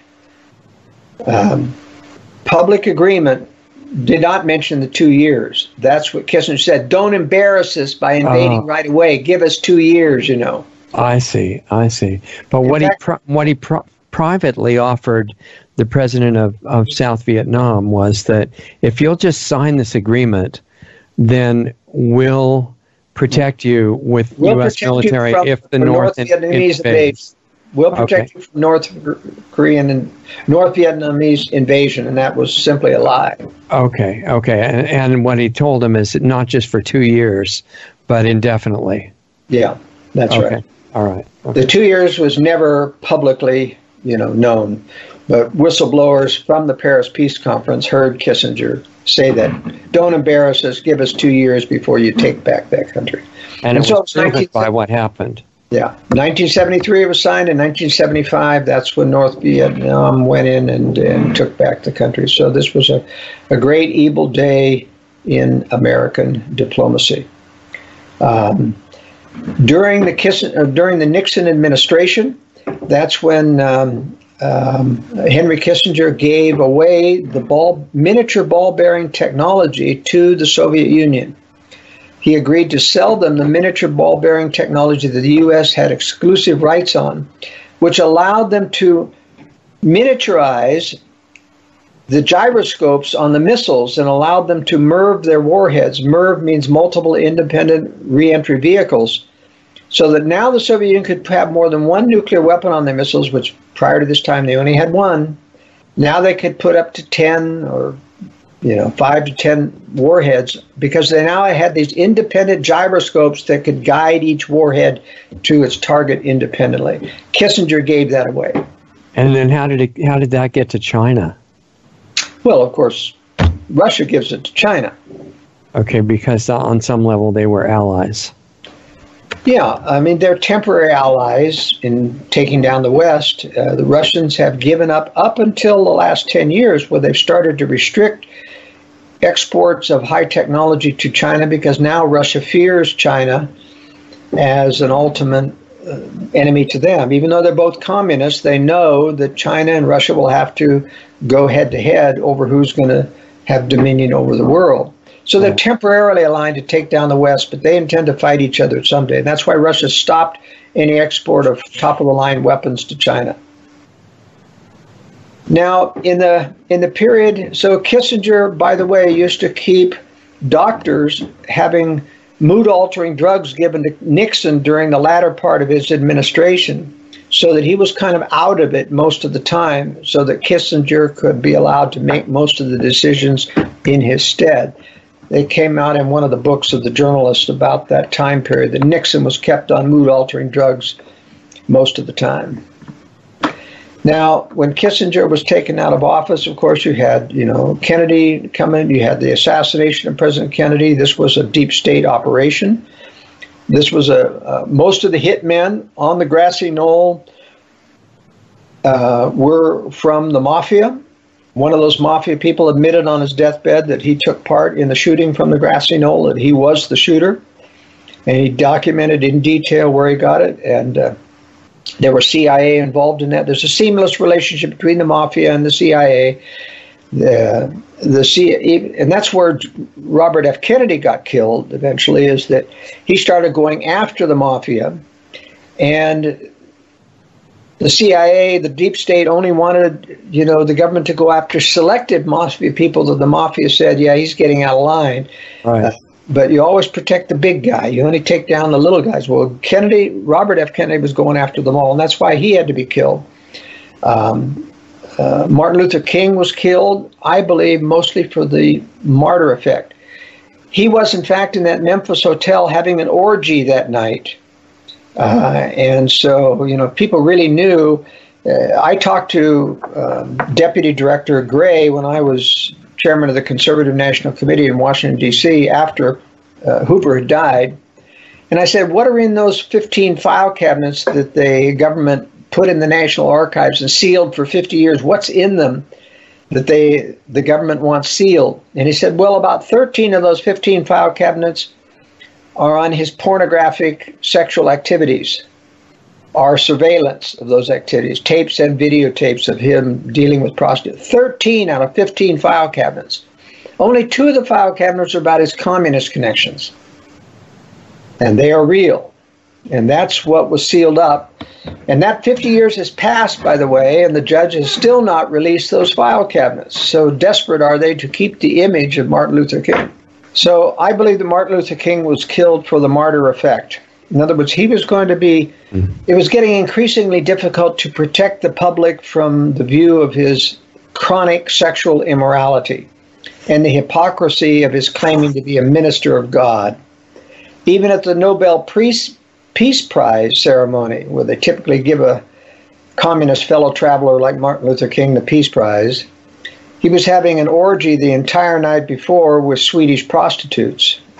Public agreement did not mention the 2 years. That's what Kissinger said. Don't embarrass us by invading right away. Give us 2 years, I see. But what he privately offered the president of South Vietnam was that if you'll just sign this agreement, then we'll protect you with U.S. military if the North Vietnamese invades. We'll protect you from North Korean and North Vietnamese invasion, and that was simply a lie. Okay. And what he told him is not just for 2 years, but indefinitely. Yeah, that's right. All right. Okay. The 2 years was never publicly, known, but whistleblowers from the Paris Peace Conference heard Kissinger say that, don't embarrass us, give us 2 years before you take back that country. And it so was proven by what happened. Yeah, 1973 it was signed. In 1975, that's when North Vietnam went in and took back the country. So this was a great evil day in American diplomacy. During the Nixon administration, that's when Henry Kissinger gave away the miniature ball-bearing technology to the Soviet Union. He agreed to sell them the miniature ball-bearing technology that the U.S. had exclusive rights on, which allowed them to miniaturize the gyroscopes on the missiles and allowed them to MIRV their warheads. MIRV means multiple independent reentry vehicles, so that now the Soviet Union could have more than one nuclear weapon on their missiles, which prior to this time they only had one. Now they could put up to 10 or 5 to 10 warheads, because they now had these independent gyroscopes that could guide each warhead to its target independently. Kissinger gave that away. And then how did that get to China? Well, of course, Russia gives it to China. Okay, because on some level they were allies. Yeah, I mean, they're temporary allies in taking down the West. The Russians have given up until the last 10 years, where they've started to restrict exports of high technology to China, because now Russia fears China as an ultimate enemy to them. Even though they're both communists, they know that China and Russia will have to go head-to-head over who's going to have dominion over the world. So they're temporarily aligned to take down the West, but they intend to fight each other someday. And that's why Russia stopped any export of top-of-the-line weapons to China. Now, in the period, so Kissinger, by the way, used to keep doctors having mood-altering drugs given to Nixon during the latter part of his administration, so that he was kind of out of it most of the time, so that Kissinger could be allowed to make most of the decisions in his stead. They came out in one of the books of the journalist about that time period, that Nixon was kept on mood-altering drugs most of the time. Now, when Kissinger was taken out of office, of course, you had, Kennedy come in. You had the assassination of President Kennedy. This was a deep state operation. This was most of the hitmen on the grassy knoll were from the mafia. One of those mafia people admitted on his deathbed that he took part in the shooting from the grassy knoll, that he was the shooter. And he documented in detail where he got it. And there was CIA involved in that. There's a seamless relationship between the mafia and the CIA. And that's where Robert F. Kennedy got killed eventually, is that he started going after the mafia. And the CIA, the deep state, only wanted, the government to go after selected mafia people that the mafia said, yeah, he's getting out of line. Right. But you always protect the big guy. You only take down the little guys. Well, Robert F. Kennedy was going after them all, and that's why he had to be killed. Martin Luther King was killed, I believe, mostly for the martyr effect. He was, in fact, in that Memphis hotel having an orgy that night. And so, people really knew. I talked to Deputy Director Gray when I was chairman of the Conservative National Committee in Washington, D.C., after Hoover had died. And I said, what are in those 15 file cabinets that the government put in the National Archives and sealed for 50 years? What's in them that the government wants sealed? And he said, well, about 13 of those 15 file cabinets are on his pornographic sexual activities, our surveillance of those activities, tapes and videotapes of him dealing with prostitutes. 13 out of 15 file cabinets. Only 2 of the file cabinets are about his communist connections. And they are real. And that's what was sealed up. And that 50 years has passed, by the way, and the judge has still not released those file cabinets. So desperate are they to keep the image of Martin Luther King. So I believe that Martin Luther King was killed for the martyr effect. In other words, he was going to be, it was getting increasingly difficult to protect the public from the view of his chronic sexual immorality and the hypocrisy of his claiming to be a minister of God. Even at the Nobel Peace Prize ceremony, where they typically give a communist fellow traveler like Martin Luther King the Peace Prize, he was having an orgy the entire night before with Swedish prostitutes.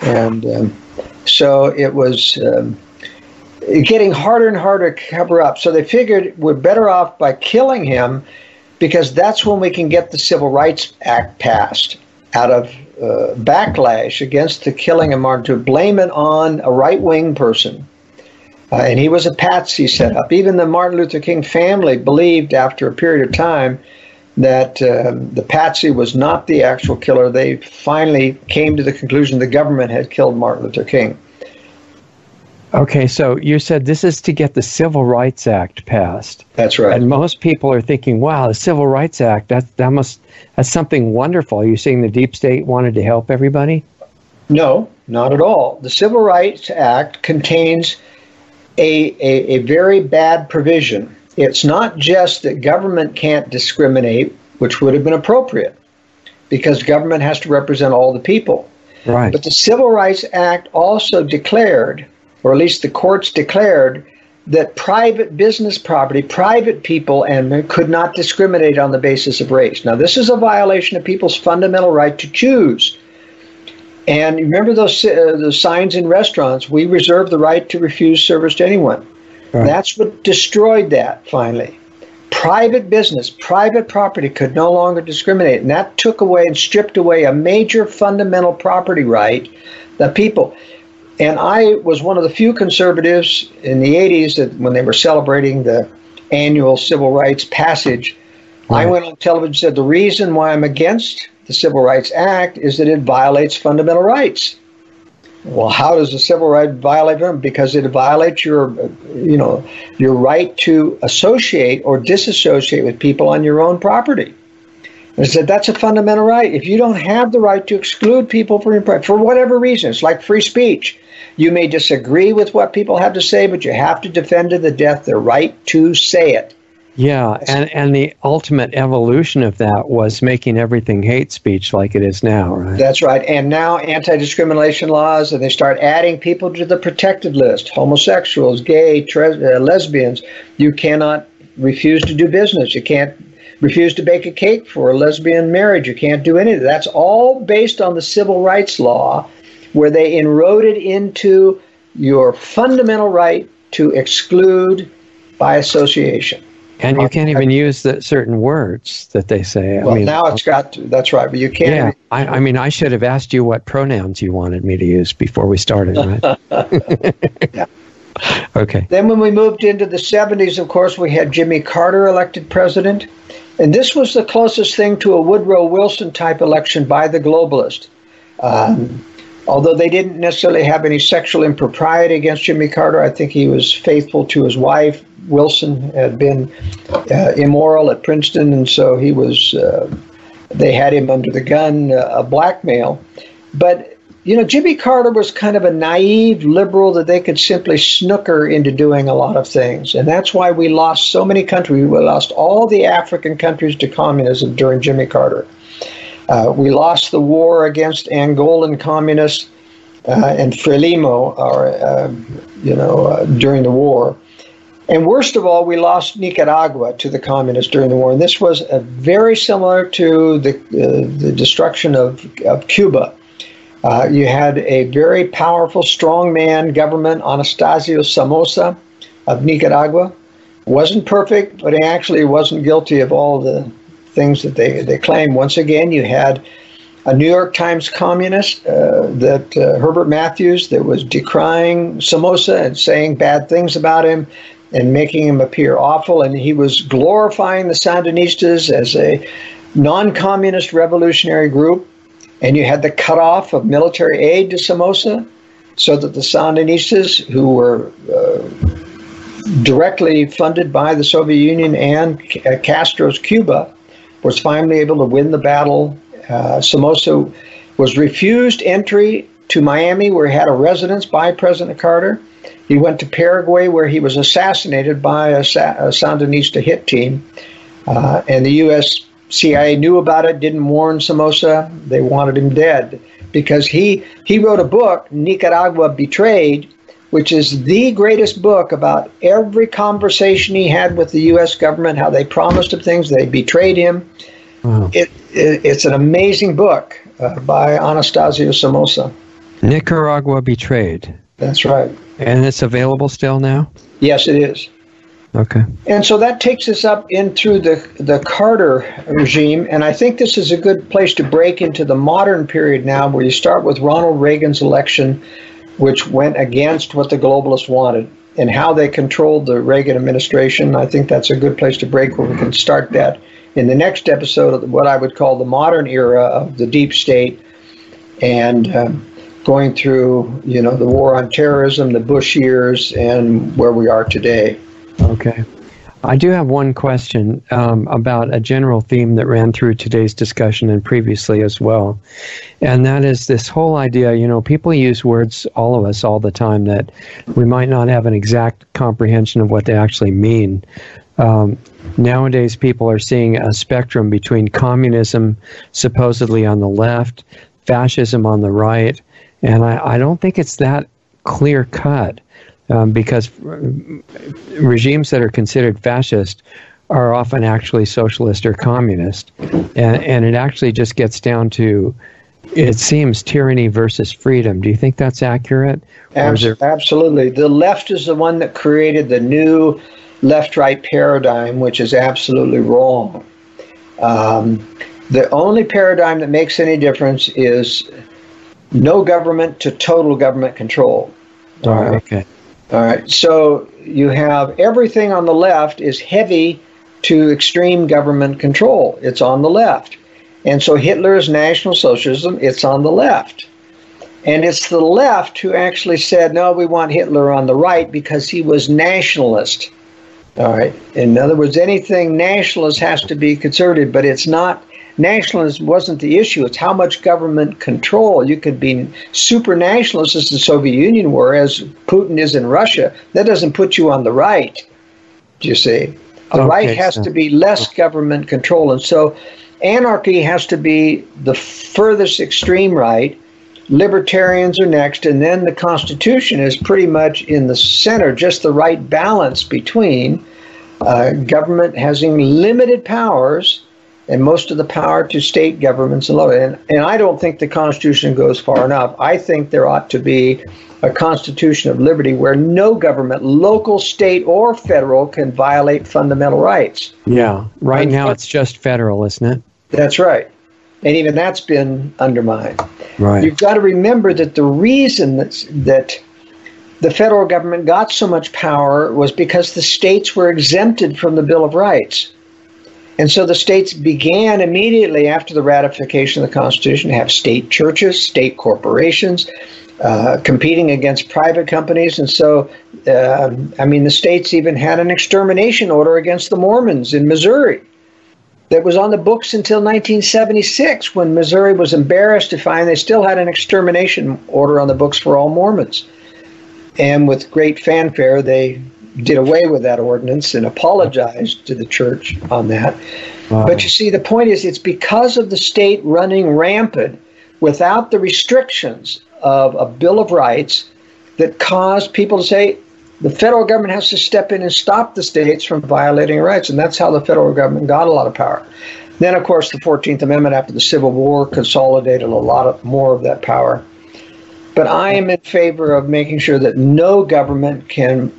And so it was getting harder and harder to cover up. So they figured we're better off by killing him, because that's when we can get the Civil Rights Act passed out of backlash against the killing of Martin, to blame it on a right-wing person. And he was a patsy set up. Even the Martin Luther King family believed after a period of time that the patsy was not the actual killer. They finally came to the conclusion the government had killed Martin Luther King. Okay, so you said this is to get the Civil Rights Act passed. That's right. And most people are thinking, wow, the Civil Rights Act, that's something wonderful. Are you saying the deep state wanted to help everybody? No, not at all. The Civil Rights Act contains a very bad provision. It's not just that government can't discriminate, which would have been appropriate, because government has to represent all the people. Right. But the Civil Rights Act also declared, or at least the courts declared, that private business property, private people, and could not discriminate on the basis of race. Now, this is a violation of people's fundamental right to choose. And remember those signs in restaurants, we reserve the right to refuse service to anyone. Right. That's what destroyed that, finally. Private business, private property could no longer discriminate. And that took away and stripped away a major fundamental property right that people... And I was one of the few conservatives in the 80s that when they were celebrating the annual civil rights passage, right, I went on television and said, the reason why I'm against the Civil Rights Act is that it violates fundamental rights. Well, how does the civil right violate them? Because it violates your right to associate or disassociate with people on your own property. And I said, that's a fundamental right. If you don't have the right to exclude people from your property, for whatever reason, it's like free speech. You may disagree with what people have to say, but you have to defend to the death their right to say it. Yeah, and the ultimate evolution of that was making everything hate speech like it is now, right? That's right. And now anti-discrimination laws, and they start adding people to the protected list. Homosexuals, gay, lesbians. You cannot refuse to do business. You can't refuse to bake a cake for a lesbian marriage. You can't do any of that. That's all based on the civil rights law, where they enroded into your fundamental right to exclude by association. And you can't even use the certain words that they say. Well, now it's got to, that's right, but you can't. Yeah, I mean, I should have asked you what pronouns you wanted me to use before we started, right? Yeah. Okay. Then when we moved into the 70s, of course, we had Jimmy Carter elected president. And this was the closest thing to a Woodrow Wilson type election by the globalist. Although they didn't necessarily have any sexual impropriety against Jimmy Carter, I think he was faithful to his wife. Wilson had been immoral at Princeton, and so he was. They had him under the gun, blackmail. But Jimmy Carter was kind of a naive liberal that they could simply snooker into doing a lot of things, and that's why we lost so many countries. We lost all the African countries to communism during Jimmy Carter. We lost the war against Angolan communists and Frelimo, during the war. And worst of all, we lost Nicaragua to the communists during the war. And this was very similar to the destruction of Cuba. You had a very powerful strongman government, Anastasio Somoza of Nicaragua. Wasn't perfect, but he actually wasn't guilty of all the things that they claim. Once again, you had a New York Times communist, Herbert Matthews, that was decrying Somoza and saying bad things about him and making him appear awful. And he was glorifying the Sandinistas as a non-communist revolutionary group. And you had the cutoff of military aid to Somoza so that the Sandinistas, who were directly funded by the Soviet Union and Castro's Cuba, was finally able to win the battle. Somoza was refused entry to Miami, where he had a residence by President Carter. He went to Paraguay, where he was assassinated by a Sandinista hit team. And the U.S. CIA knew about it, didn't warn Somoza. They wanted him dead because he wrote a book, Nicaragua Betrayed, which is the greatest book about every conversation he had with the U.S. government, how they promised him things, they betrayed him. Wow. It's an amazing book by Anastasio Somoza. Nicaragua betrayed. That's right. And it's available still now? Yes, it is. Okay. And so that takes us up in through the Carter regime, and I think this is a good place to break into the modern period now, where you start with Ronald Reagan's election, which went against what the globalists wanted, and how they controlled the Reagan administration. I think that's a good place to break, where we can start that in the next episode of what I would call the modern era of the deep state, and going through, the war on terrorism, the Bush years, and where we are today. Okay. I do have one question about a general theme that ran through today's discussion and previously as well. And that is this whole idea, people use words, all of us, all the time, that we might not have an exact comprehension of what they actually mean. Nowadays, people are seeing a spectrum between communism, supposedly on the left, fascism on the right, and I don't think it's that clear cut. Because regimes that are considered fascist are often actually socialist or communist. And it actually just gets down to, it seems, tyranny versus freedom. Do you think that's accurate? Absolutely. The left is the one that created the new left-right paradigm, which is absolutely wrong. The only paradigm that makes any difference is no government to total government control. All right. Okay. All right, so you have everything on the left is heavy to extreme government control. It's on the left. And so Hitler's National Socialism, it's on the left. And it's the left who actually said, no, we want Hitler on the right because he was nationalist. All right, in other words, anything nationalist has to be conservative, but it's not. Nationalism wasn't the issue. It's how much government control. You could be super nationalist as the Soviet Union were, as Putin is in Russia. That doesn't put you on the right, do you see? The right has to be less government control. And so anarchy has to be the furthest extreme right. Libertarians are next. And then the Constitution is pretty much in the center, just the right balance between government having limited powers and most of the power to state governments and local. And I don't think the Constitution goes far enough. I think there ought to be a Constitution of liberty where no government, local, state, or federal, can violate fundamental rights. Yeah, right now it's just federal, isn't it? That's right. And even that's been undermined. Right. You've got to remember that the reason that the federal government got so much power was because the states were exempted from the Bill of Rights. And so the states began immediately after the ratification of the Constitution to have state churches, state corporations, competing against private companies. And so, the states even had an extermination order against the Mormons in Missouri that was on the books until 1976, when Missouri was embarrassed to find they still had an extermination order on the books for all Mormons. And with great fanfare, they did away with that ordinance and apologized to the church on that. Wow. But you see, the point is, it's because of the state running rampant without the restrictions of a Bill of Rights that caused people to say the federal government has to step in and stop the states from violating rights. And that's how the federal government got a lot of power. Then, of course, the 14th Amendment after the Civil War consolidated a lot more of that power. But I am in favor of making sure that no government can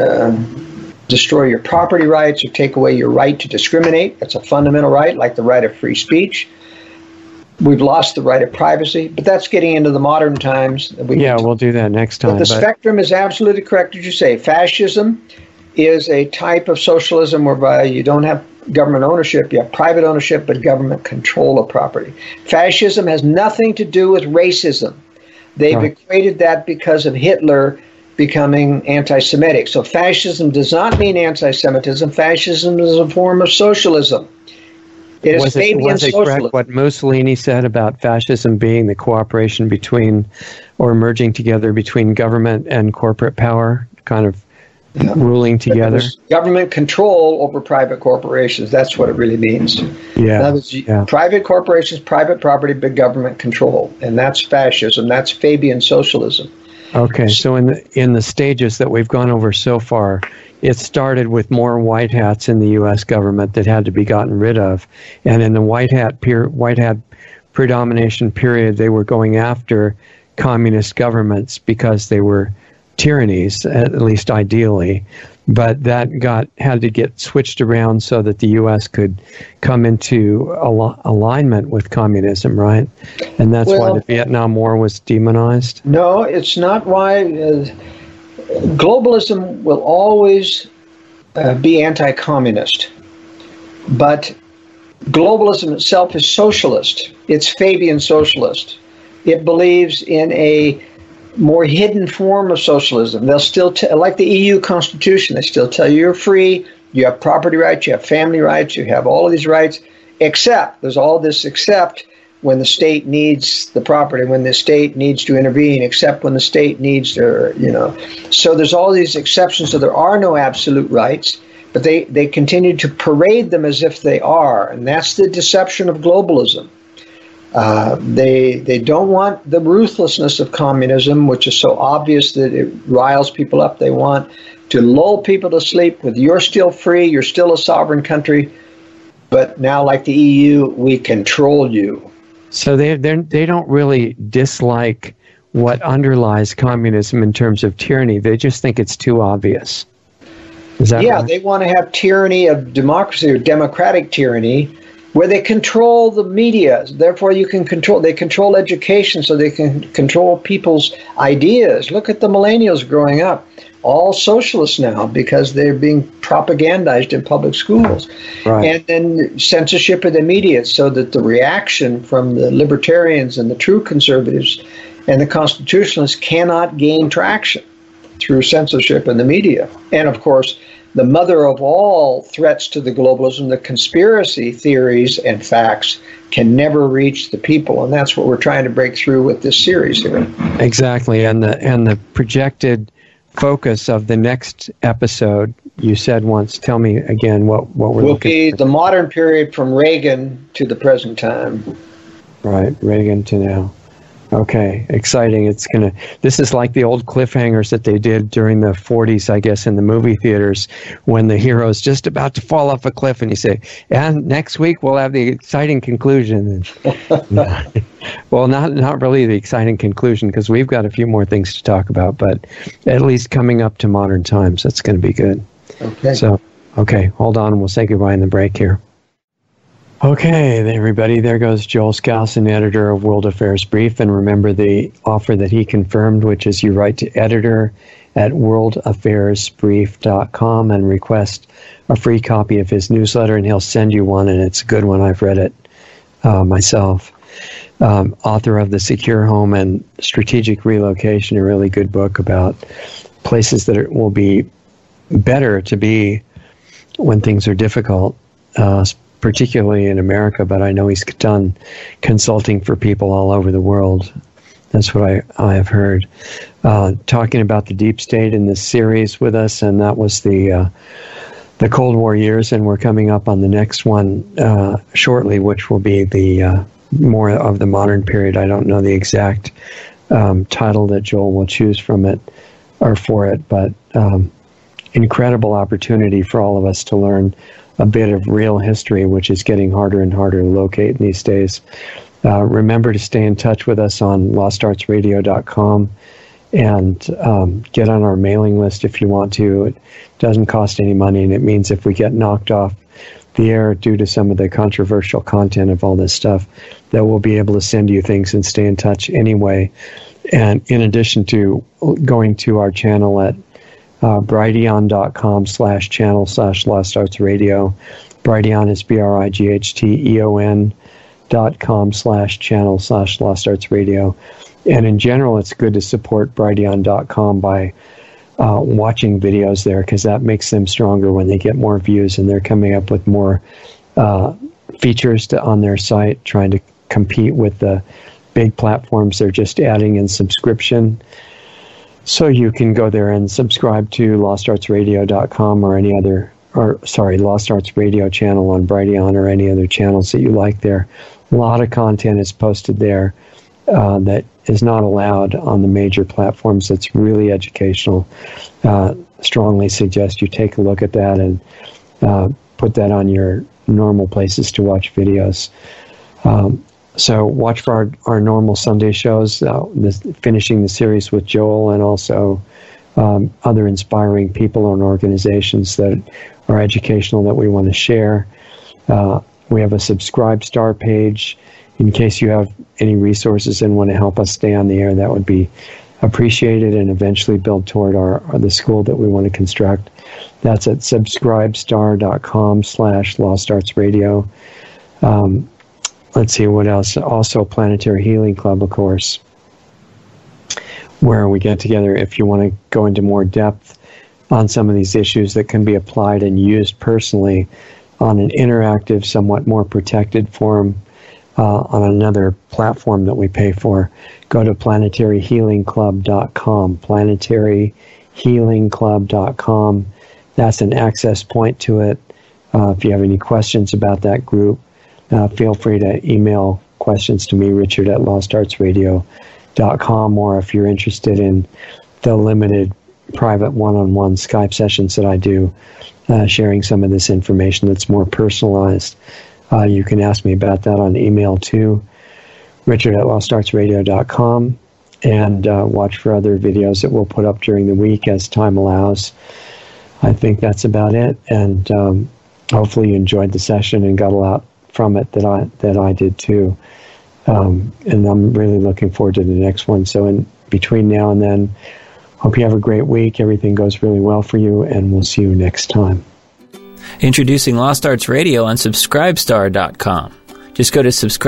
destroy your property rights or take away your right to discriminate. That's a fundamental right, like the right of free speech. We've lost the right of privacy, but that's getting into the modern times. We'll do that next time. But the spectrum is absolutely correct, as you say. Fascism is a type of socialism whereby you don't have government ownership, you have private ownership, but government control of property. Fascism has nothing to do with racism. They've equated that because of Hitler becoming anti-Semitic. So fascism does not mean anti-Semitism. Fascism is a form of socialism. It is Fabian socialism. Was it correct what Mussolini said about fascism being the cooperation between, or merging together between government and corporate power, kind of ruling together? Government control over private corporations. That's what it really means. Private corporations, private property, but government control. And that's fascism. That's Fabian socialism. Okay, so in the stages that we've gone over so far, it started with more white hats in the U.S. government that had to be gotten rid of, and in the white hat predomination period, they were going after communist governments because they were tyrannies, at least ideally. But that had to get switched around so that the U.S. could come into alignment with communism, right? And that's why the Vietnam War was demonized? No, it's not why. Globalism will always be anti-communist. But globalism itself is socialist. It's Fabian socialist. It believes in a more hidden form of socialism. They'll still, like the EU Constitution, they still tell you you're free, you have property rights, you have family rights, you have all of these rights, except, there's all this except when the state needs the property, when the state needs to intervene, except when the state needs to, So there's all these exceptions, so there are no absolute rights, but they continue to parade them as if they are, and that's the deception of globalism. They don't want the ruthlessness of communism, which is so obvious that it riles people up. They want to lull people to sleep with you're still free, you're still a sovereign country, but now, like the EU, we control you. So they don't really dislike what underlies communism in terms of tyranny. They just think it's too obvious. Is that right? They want to have tyranny of democracy or democratic tyranny, where they control the media. Therefore, they control education, so they can control people's ideas. Look at the millennials growing up, all socialists now because they're being propagandized in public schools. Right. And then censorship of the media, so that the reaction from the libertarians and the true conservatives and the constitutionalists cannot gain traction through censorship in the media. And of course, the mother of all threats to the globalism, the conspiracy theories and facts, can never reach the people, and that's what we're trying to break through with this series here. Exactly, and the projected focus of the next episode, you said once. Tell me again what we're looking for. Will be the modern period from Reagan to the present time. Right, Reagan to now. Okay, exciting. This is like the old cliffhangers that they did during the 40s, I guess, in the movie theaters, when the hero's just about to fall off a cliff and you say, and next week we'll have the exciting conclusion. Well, not really the exciting conclusion, because we've got a few more things to talk about, but at least coming up to modern times, that's going to be good. Okay. So, hold on. We'll say goodbye in the break here. Okay, everybody, there goes Joel Skousen, editor of World Affairs Brief. And remember the offer that he confirmed, which is you write to editor@worldaffairsbrief.com and request a free copy of his newsletter, and he'll send you one, and it's a good one. I've read it myself. Author of The Secure Home and Strategic Relocation, a really good book about places that will be better to be when things are difficult, particularly in America, but I know he's done consulting for people all over the world. That's what I have heard. Talking about the deep state in this series with us, and that was the Cold War years, and we're coming up on the next one shortly, which will be the more of the modern period. I don't know the exact title that Joel will choose from it or for it, but incredible opportunity for all of us to learn a bit of real history, which is getting harder and harder to locate these days. Remember to stay in touch with us on lostartsradio.com and get on our mailing list if you want to. It doesn't cost any money, and it means if we get knocked off the air due to some of the controversial content of all this stuff, that we'll be able to send you things and stay in touch anyway. And in addition to going to our channel at brighteon.com/channel/Lost Arts Radio. Brighteon is brighteon.com/channel/Lost Arts Radio. And in general, it's good to support brighteon.com by watching videos there, because that makes them stronger when they get more views, and they're coming up with more features on their site, trying to compete with the big platforms. They're just adding in subscription. So you can go there and subscribe to lostartsradio.com or Lost Arts Radio channel on Brighteon, or any other channels that you like there. A lot of content is posted there that is not allowed on the major platforms. That's really educational. Strongly suggest you take a look at that and put that on your normal places to watch videos. So watch for our normal Sunday shows, finishing the series with Joel, and also other inspiring people and organizations that are educational that we want to share. We have a Subscribe Star page in case you have any resources and want to help us stay on the air. That would be appreciated and eventually build toward the school that we want to construct. That's at subscribestar.com/LostArtsRadio. Let's see what else. Also, Planetary Healing Club, of course, where we get together if you want to go into more depth on some of these issues that can be applied and used personally on an interactive, somewhat more protected forum on another platform that we pay for. Go to planetaryhealingclub.com, planetaryhealingclub.com. That's an access point to it. If you have any questions about that group, feel free to email questions to me, Richard at LostArtsRadio.com, or if you're interested in the limited private one-on-one Skype sessions that I do, sharing some of this information that's more personalized, you can ask me about that on email too, Richard at LostArtsRadio.com, and watch for other videos that we'll put up during the week as time allows. I think that's about it, and hopefully you enjoyed the session and got a lot from it that I did too. And I'm really looking forward to the next one. So in between now and then, hope you have a great week. Everything goes really well for you, and we'll see you next time. Introducing Lost Arts Radio on Subscribestar.com. Just go to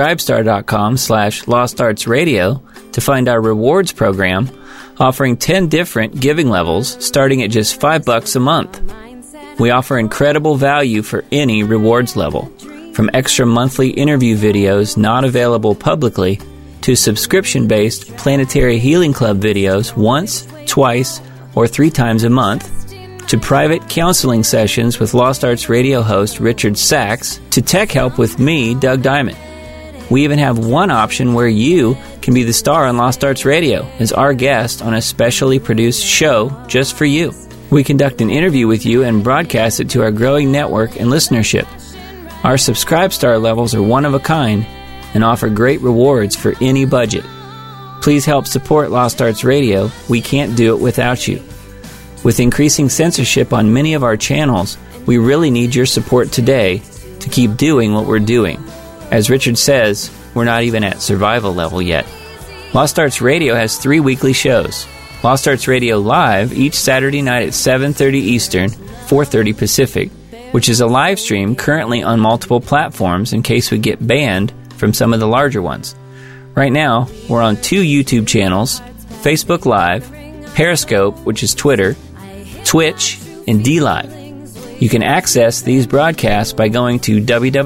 subscribestar.com/LostArtsRadio to find our rewards program, offering 10 different giving levels starting at just $5 a month. We offer incredible value for any rewards level, from extra monthly interview videos not available publicly to subscription-based Planetary Healing Club videos once, twice, or 3 times a month, to private counseling sessions with Lost Arts Radio host Richard Sachs, to tech help with me, Doug Diamond. We even have one option where you can be the star on Lost Arts Radio as our guest on a specially produced show just for you. We conduct an interview with you and broadcast it to our growing network and listenership. Our Subscribe Star levels are one of a kind and offer great rewards for any budget. Please help support Lost Arts Radio. We can't do it without you. With increasing censorship on many of our channels, we really need your support today to keep doing what we're doing. As Richard says, we're not even at survival level yet. Lost Arts Radio has 3 weekly shows. Lost Arts Radio Live each Saturday night at 7:30 Eastern, 4:30 Pacific, which is a live stream currently on multiple platforms in case we get banned from some of the larger ones. Right now, we're on 2 YouTube channels, Facebook Live, Periscope, which is Twitter, Twitch, and DLive. You can access these broadcasts by going to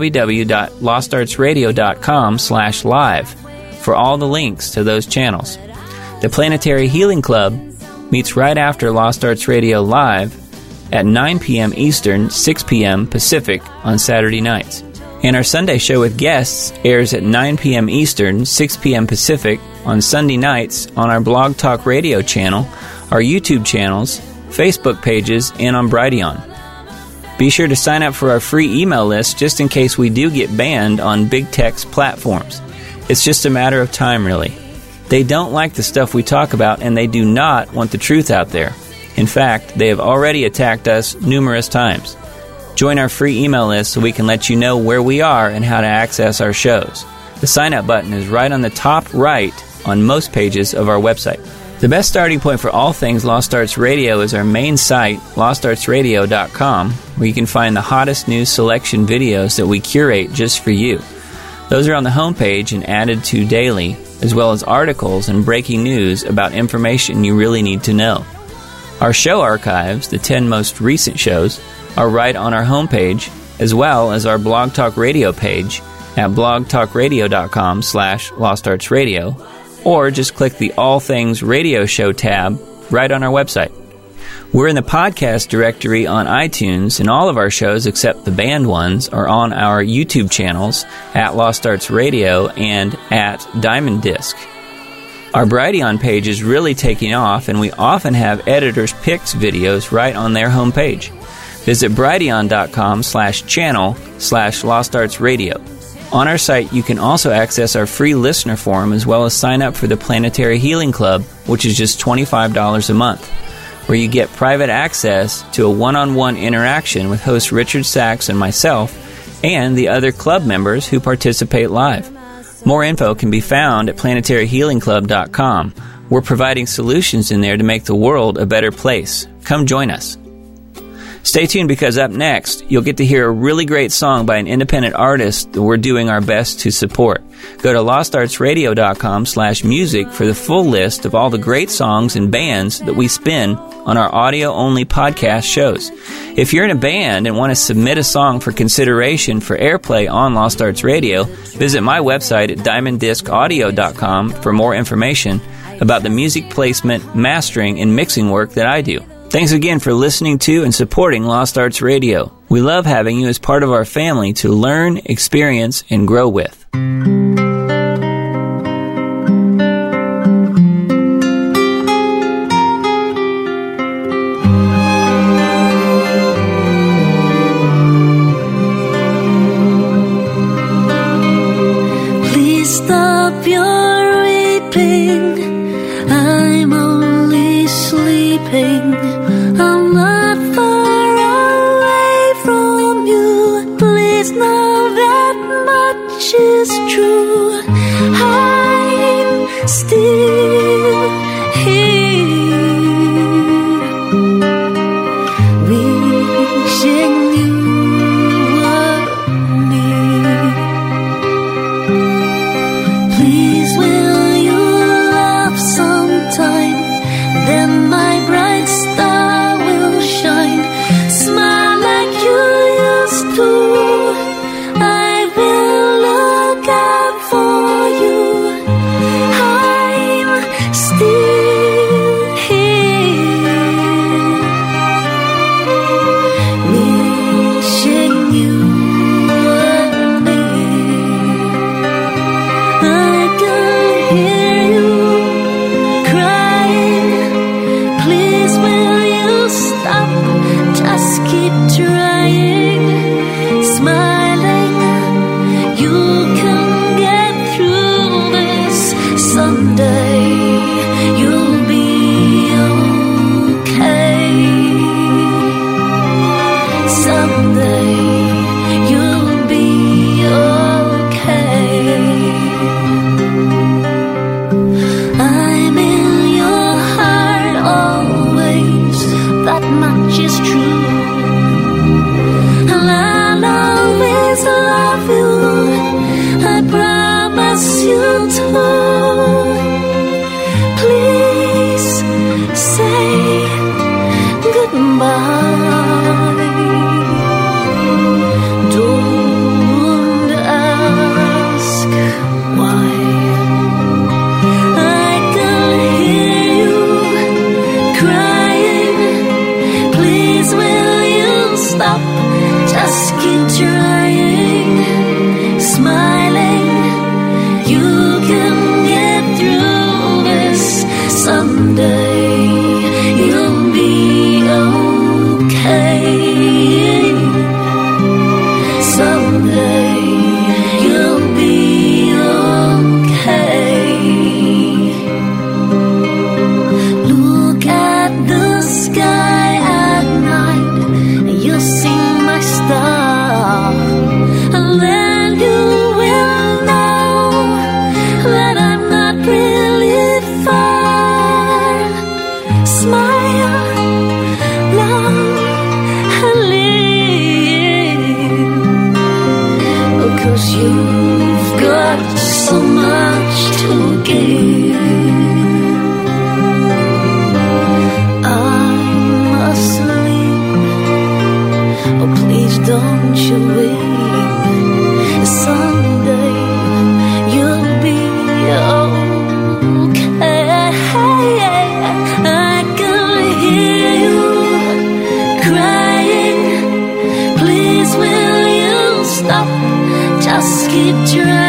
www.lostartsradio.com/live for all the links to those channels. The Planetary Healing Club meets right after Lost Arts Radio Live at 9 p.m. Eastern, 6 p.m. Pacific on Saturday nights. And our Sunday show with guests airs at 9 p.m. Eastern, 6 p.m. Pacific on Sunday nights on our Blog Talk Radio channel, our YouTube channels, Facebook pages, and on Brighteon. Be sure to sign up for our free email list just in case we do get banned on big tech's platforms. It's just a matter of time, really. They don't like the stuff we talk about, and they do not want the truth out there. In fact, they have already attacked us numerous times. Join our free email list so we can let you know where we are and how to access our shows. The sign-up button is right on the top right on most pages of our website. The best starting point for all things Lost Arts Radio is our main site, LostArtsRadio.com, where you can find the hottest news selection videos that we curate just for you. Those are on the homepage and added to daily, as well as articles and breaking news about information you really need to know. Our show archives, the 10 most recent shows, are right on our homepage, as well as our Blog Talk Radio page at blogtalkradio.com/LostArtsRadio, or just click the All Things Radio Show tab right on our website. We're in the podcast directory on iTunes, and all of our shows except the banned ones are on our YouTube channels at Lost Arts Radio and at Diamond Disc. Our Brighteon page is really taking off, and we often have editors' picks videos right on their homepage. Visit brighteon.com/channel/LostArtsRadio. On our site, you can also access our free listener forum as well as sign up for the Planetary Healing Club, which is just $25 a month, where you get private access to a one-on-one interaction with host Richard Sachs and myself and the other club members who participate live. More info can be found at planetaryhealingclub.com. We're providing solutions in there to make the world a better place. Come join us. Stay tuned because up next, you'll get to hear a really great song by an independent artist that we're doing our best to support. Go to lostartsradio.com/music for the full list of all the great songs and bands that we spin on our audio-only podcast shows. If you're in a band and want to submit a song for consideration for airplay on Lost Arts Radio, visit my website at diamonddiscaudio.com for more information about the music placement, mastering, and mixing work that I do. Thanks again for listening to and supporting Lost Arts Radio. We love having you as part of our family to learn, experience, and grow with. Please stop your weeping. I'm only sleeping. I'm not far away from you. Please know that much is true. I'm still here, wishing you were near. Please will you laugh sometime? Then my bright star will shine. Smile like you used to. I will look out for you. I'm still here, wishing you were near. I can hear you crying. Please will you stop? Just keep trying, smiling. You can get through this. Someday you'll be okay. Someday you'll be okay. I'm in your heart always, that much is true. And I'll always love you, I promise you to. Please say goodbye. Don't ask why. I can hear you crying. Please will you stop? Just keep trying, smiling. You can get through this. Someday you'll be okay. Someday you'll be okay. Look at the sky at night, you'll see my star, and then you will know that I'm not really far. Smile, love, and live, 'cause you've got so much to give. I'm asleep. Oh, please don't you weep. Someday you'll be okay. I can hear you crying. Please will you stop? Just keep trying.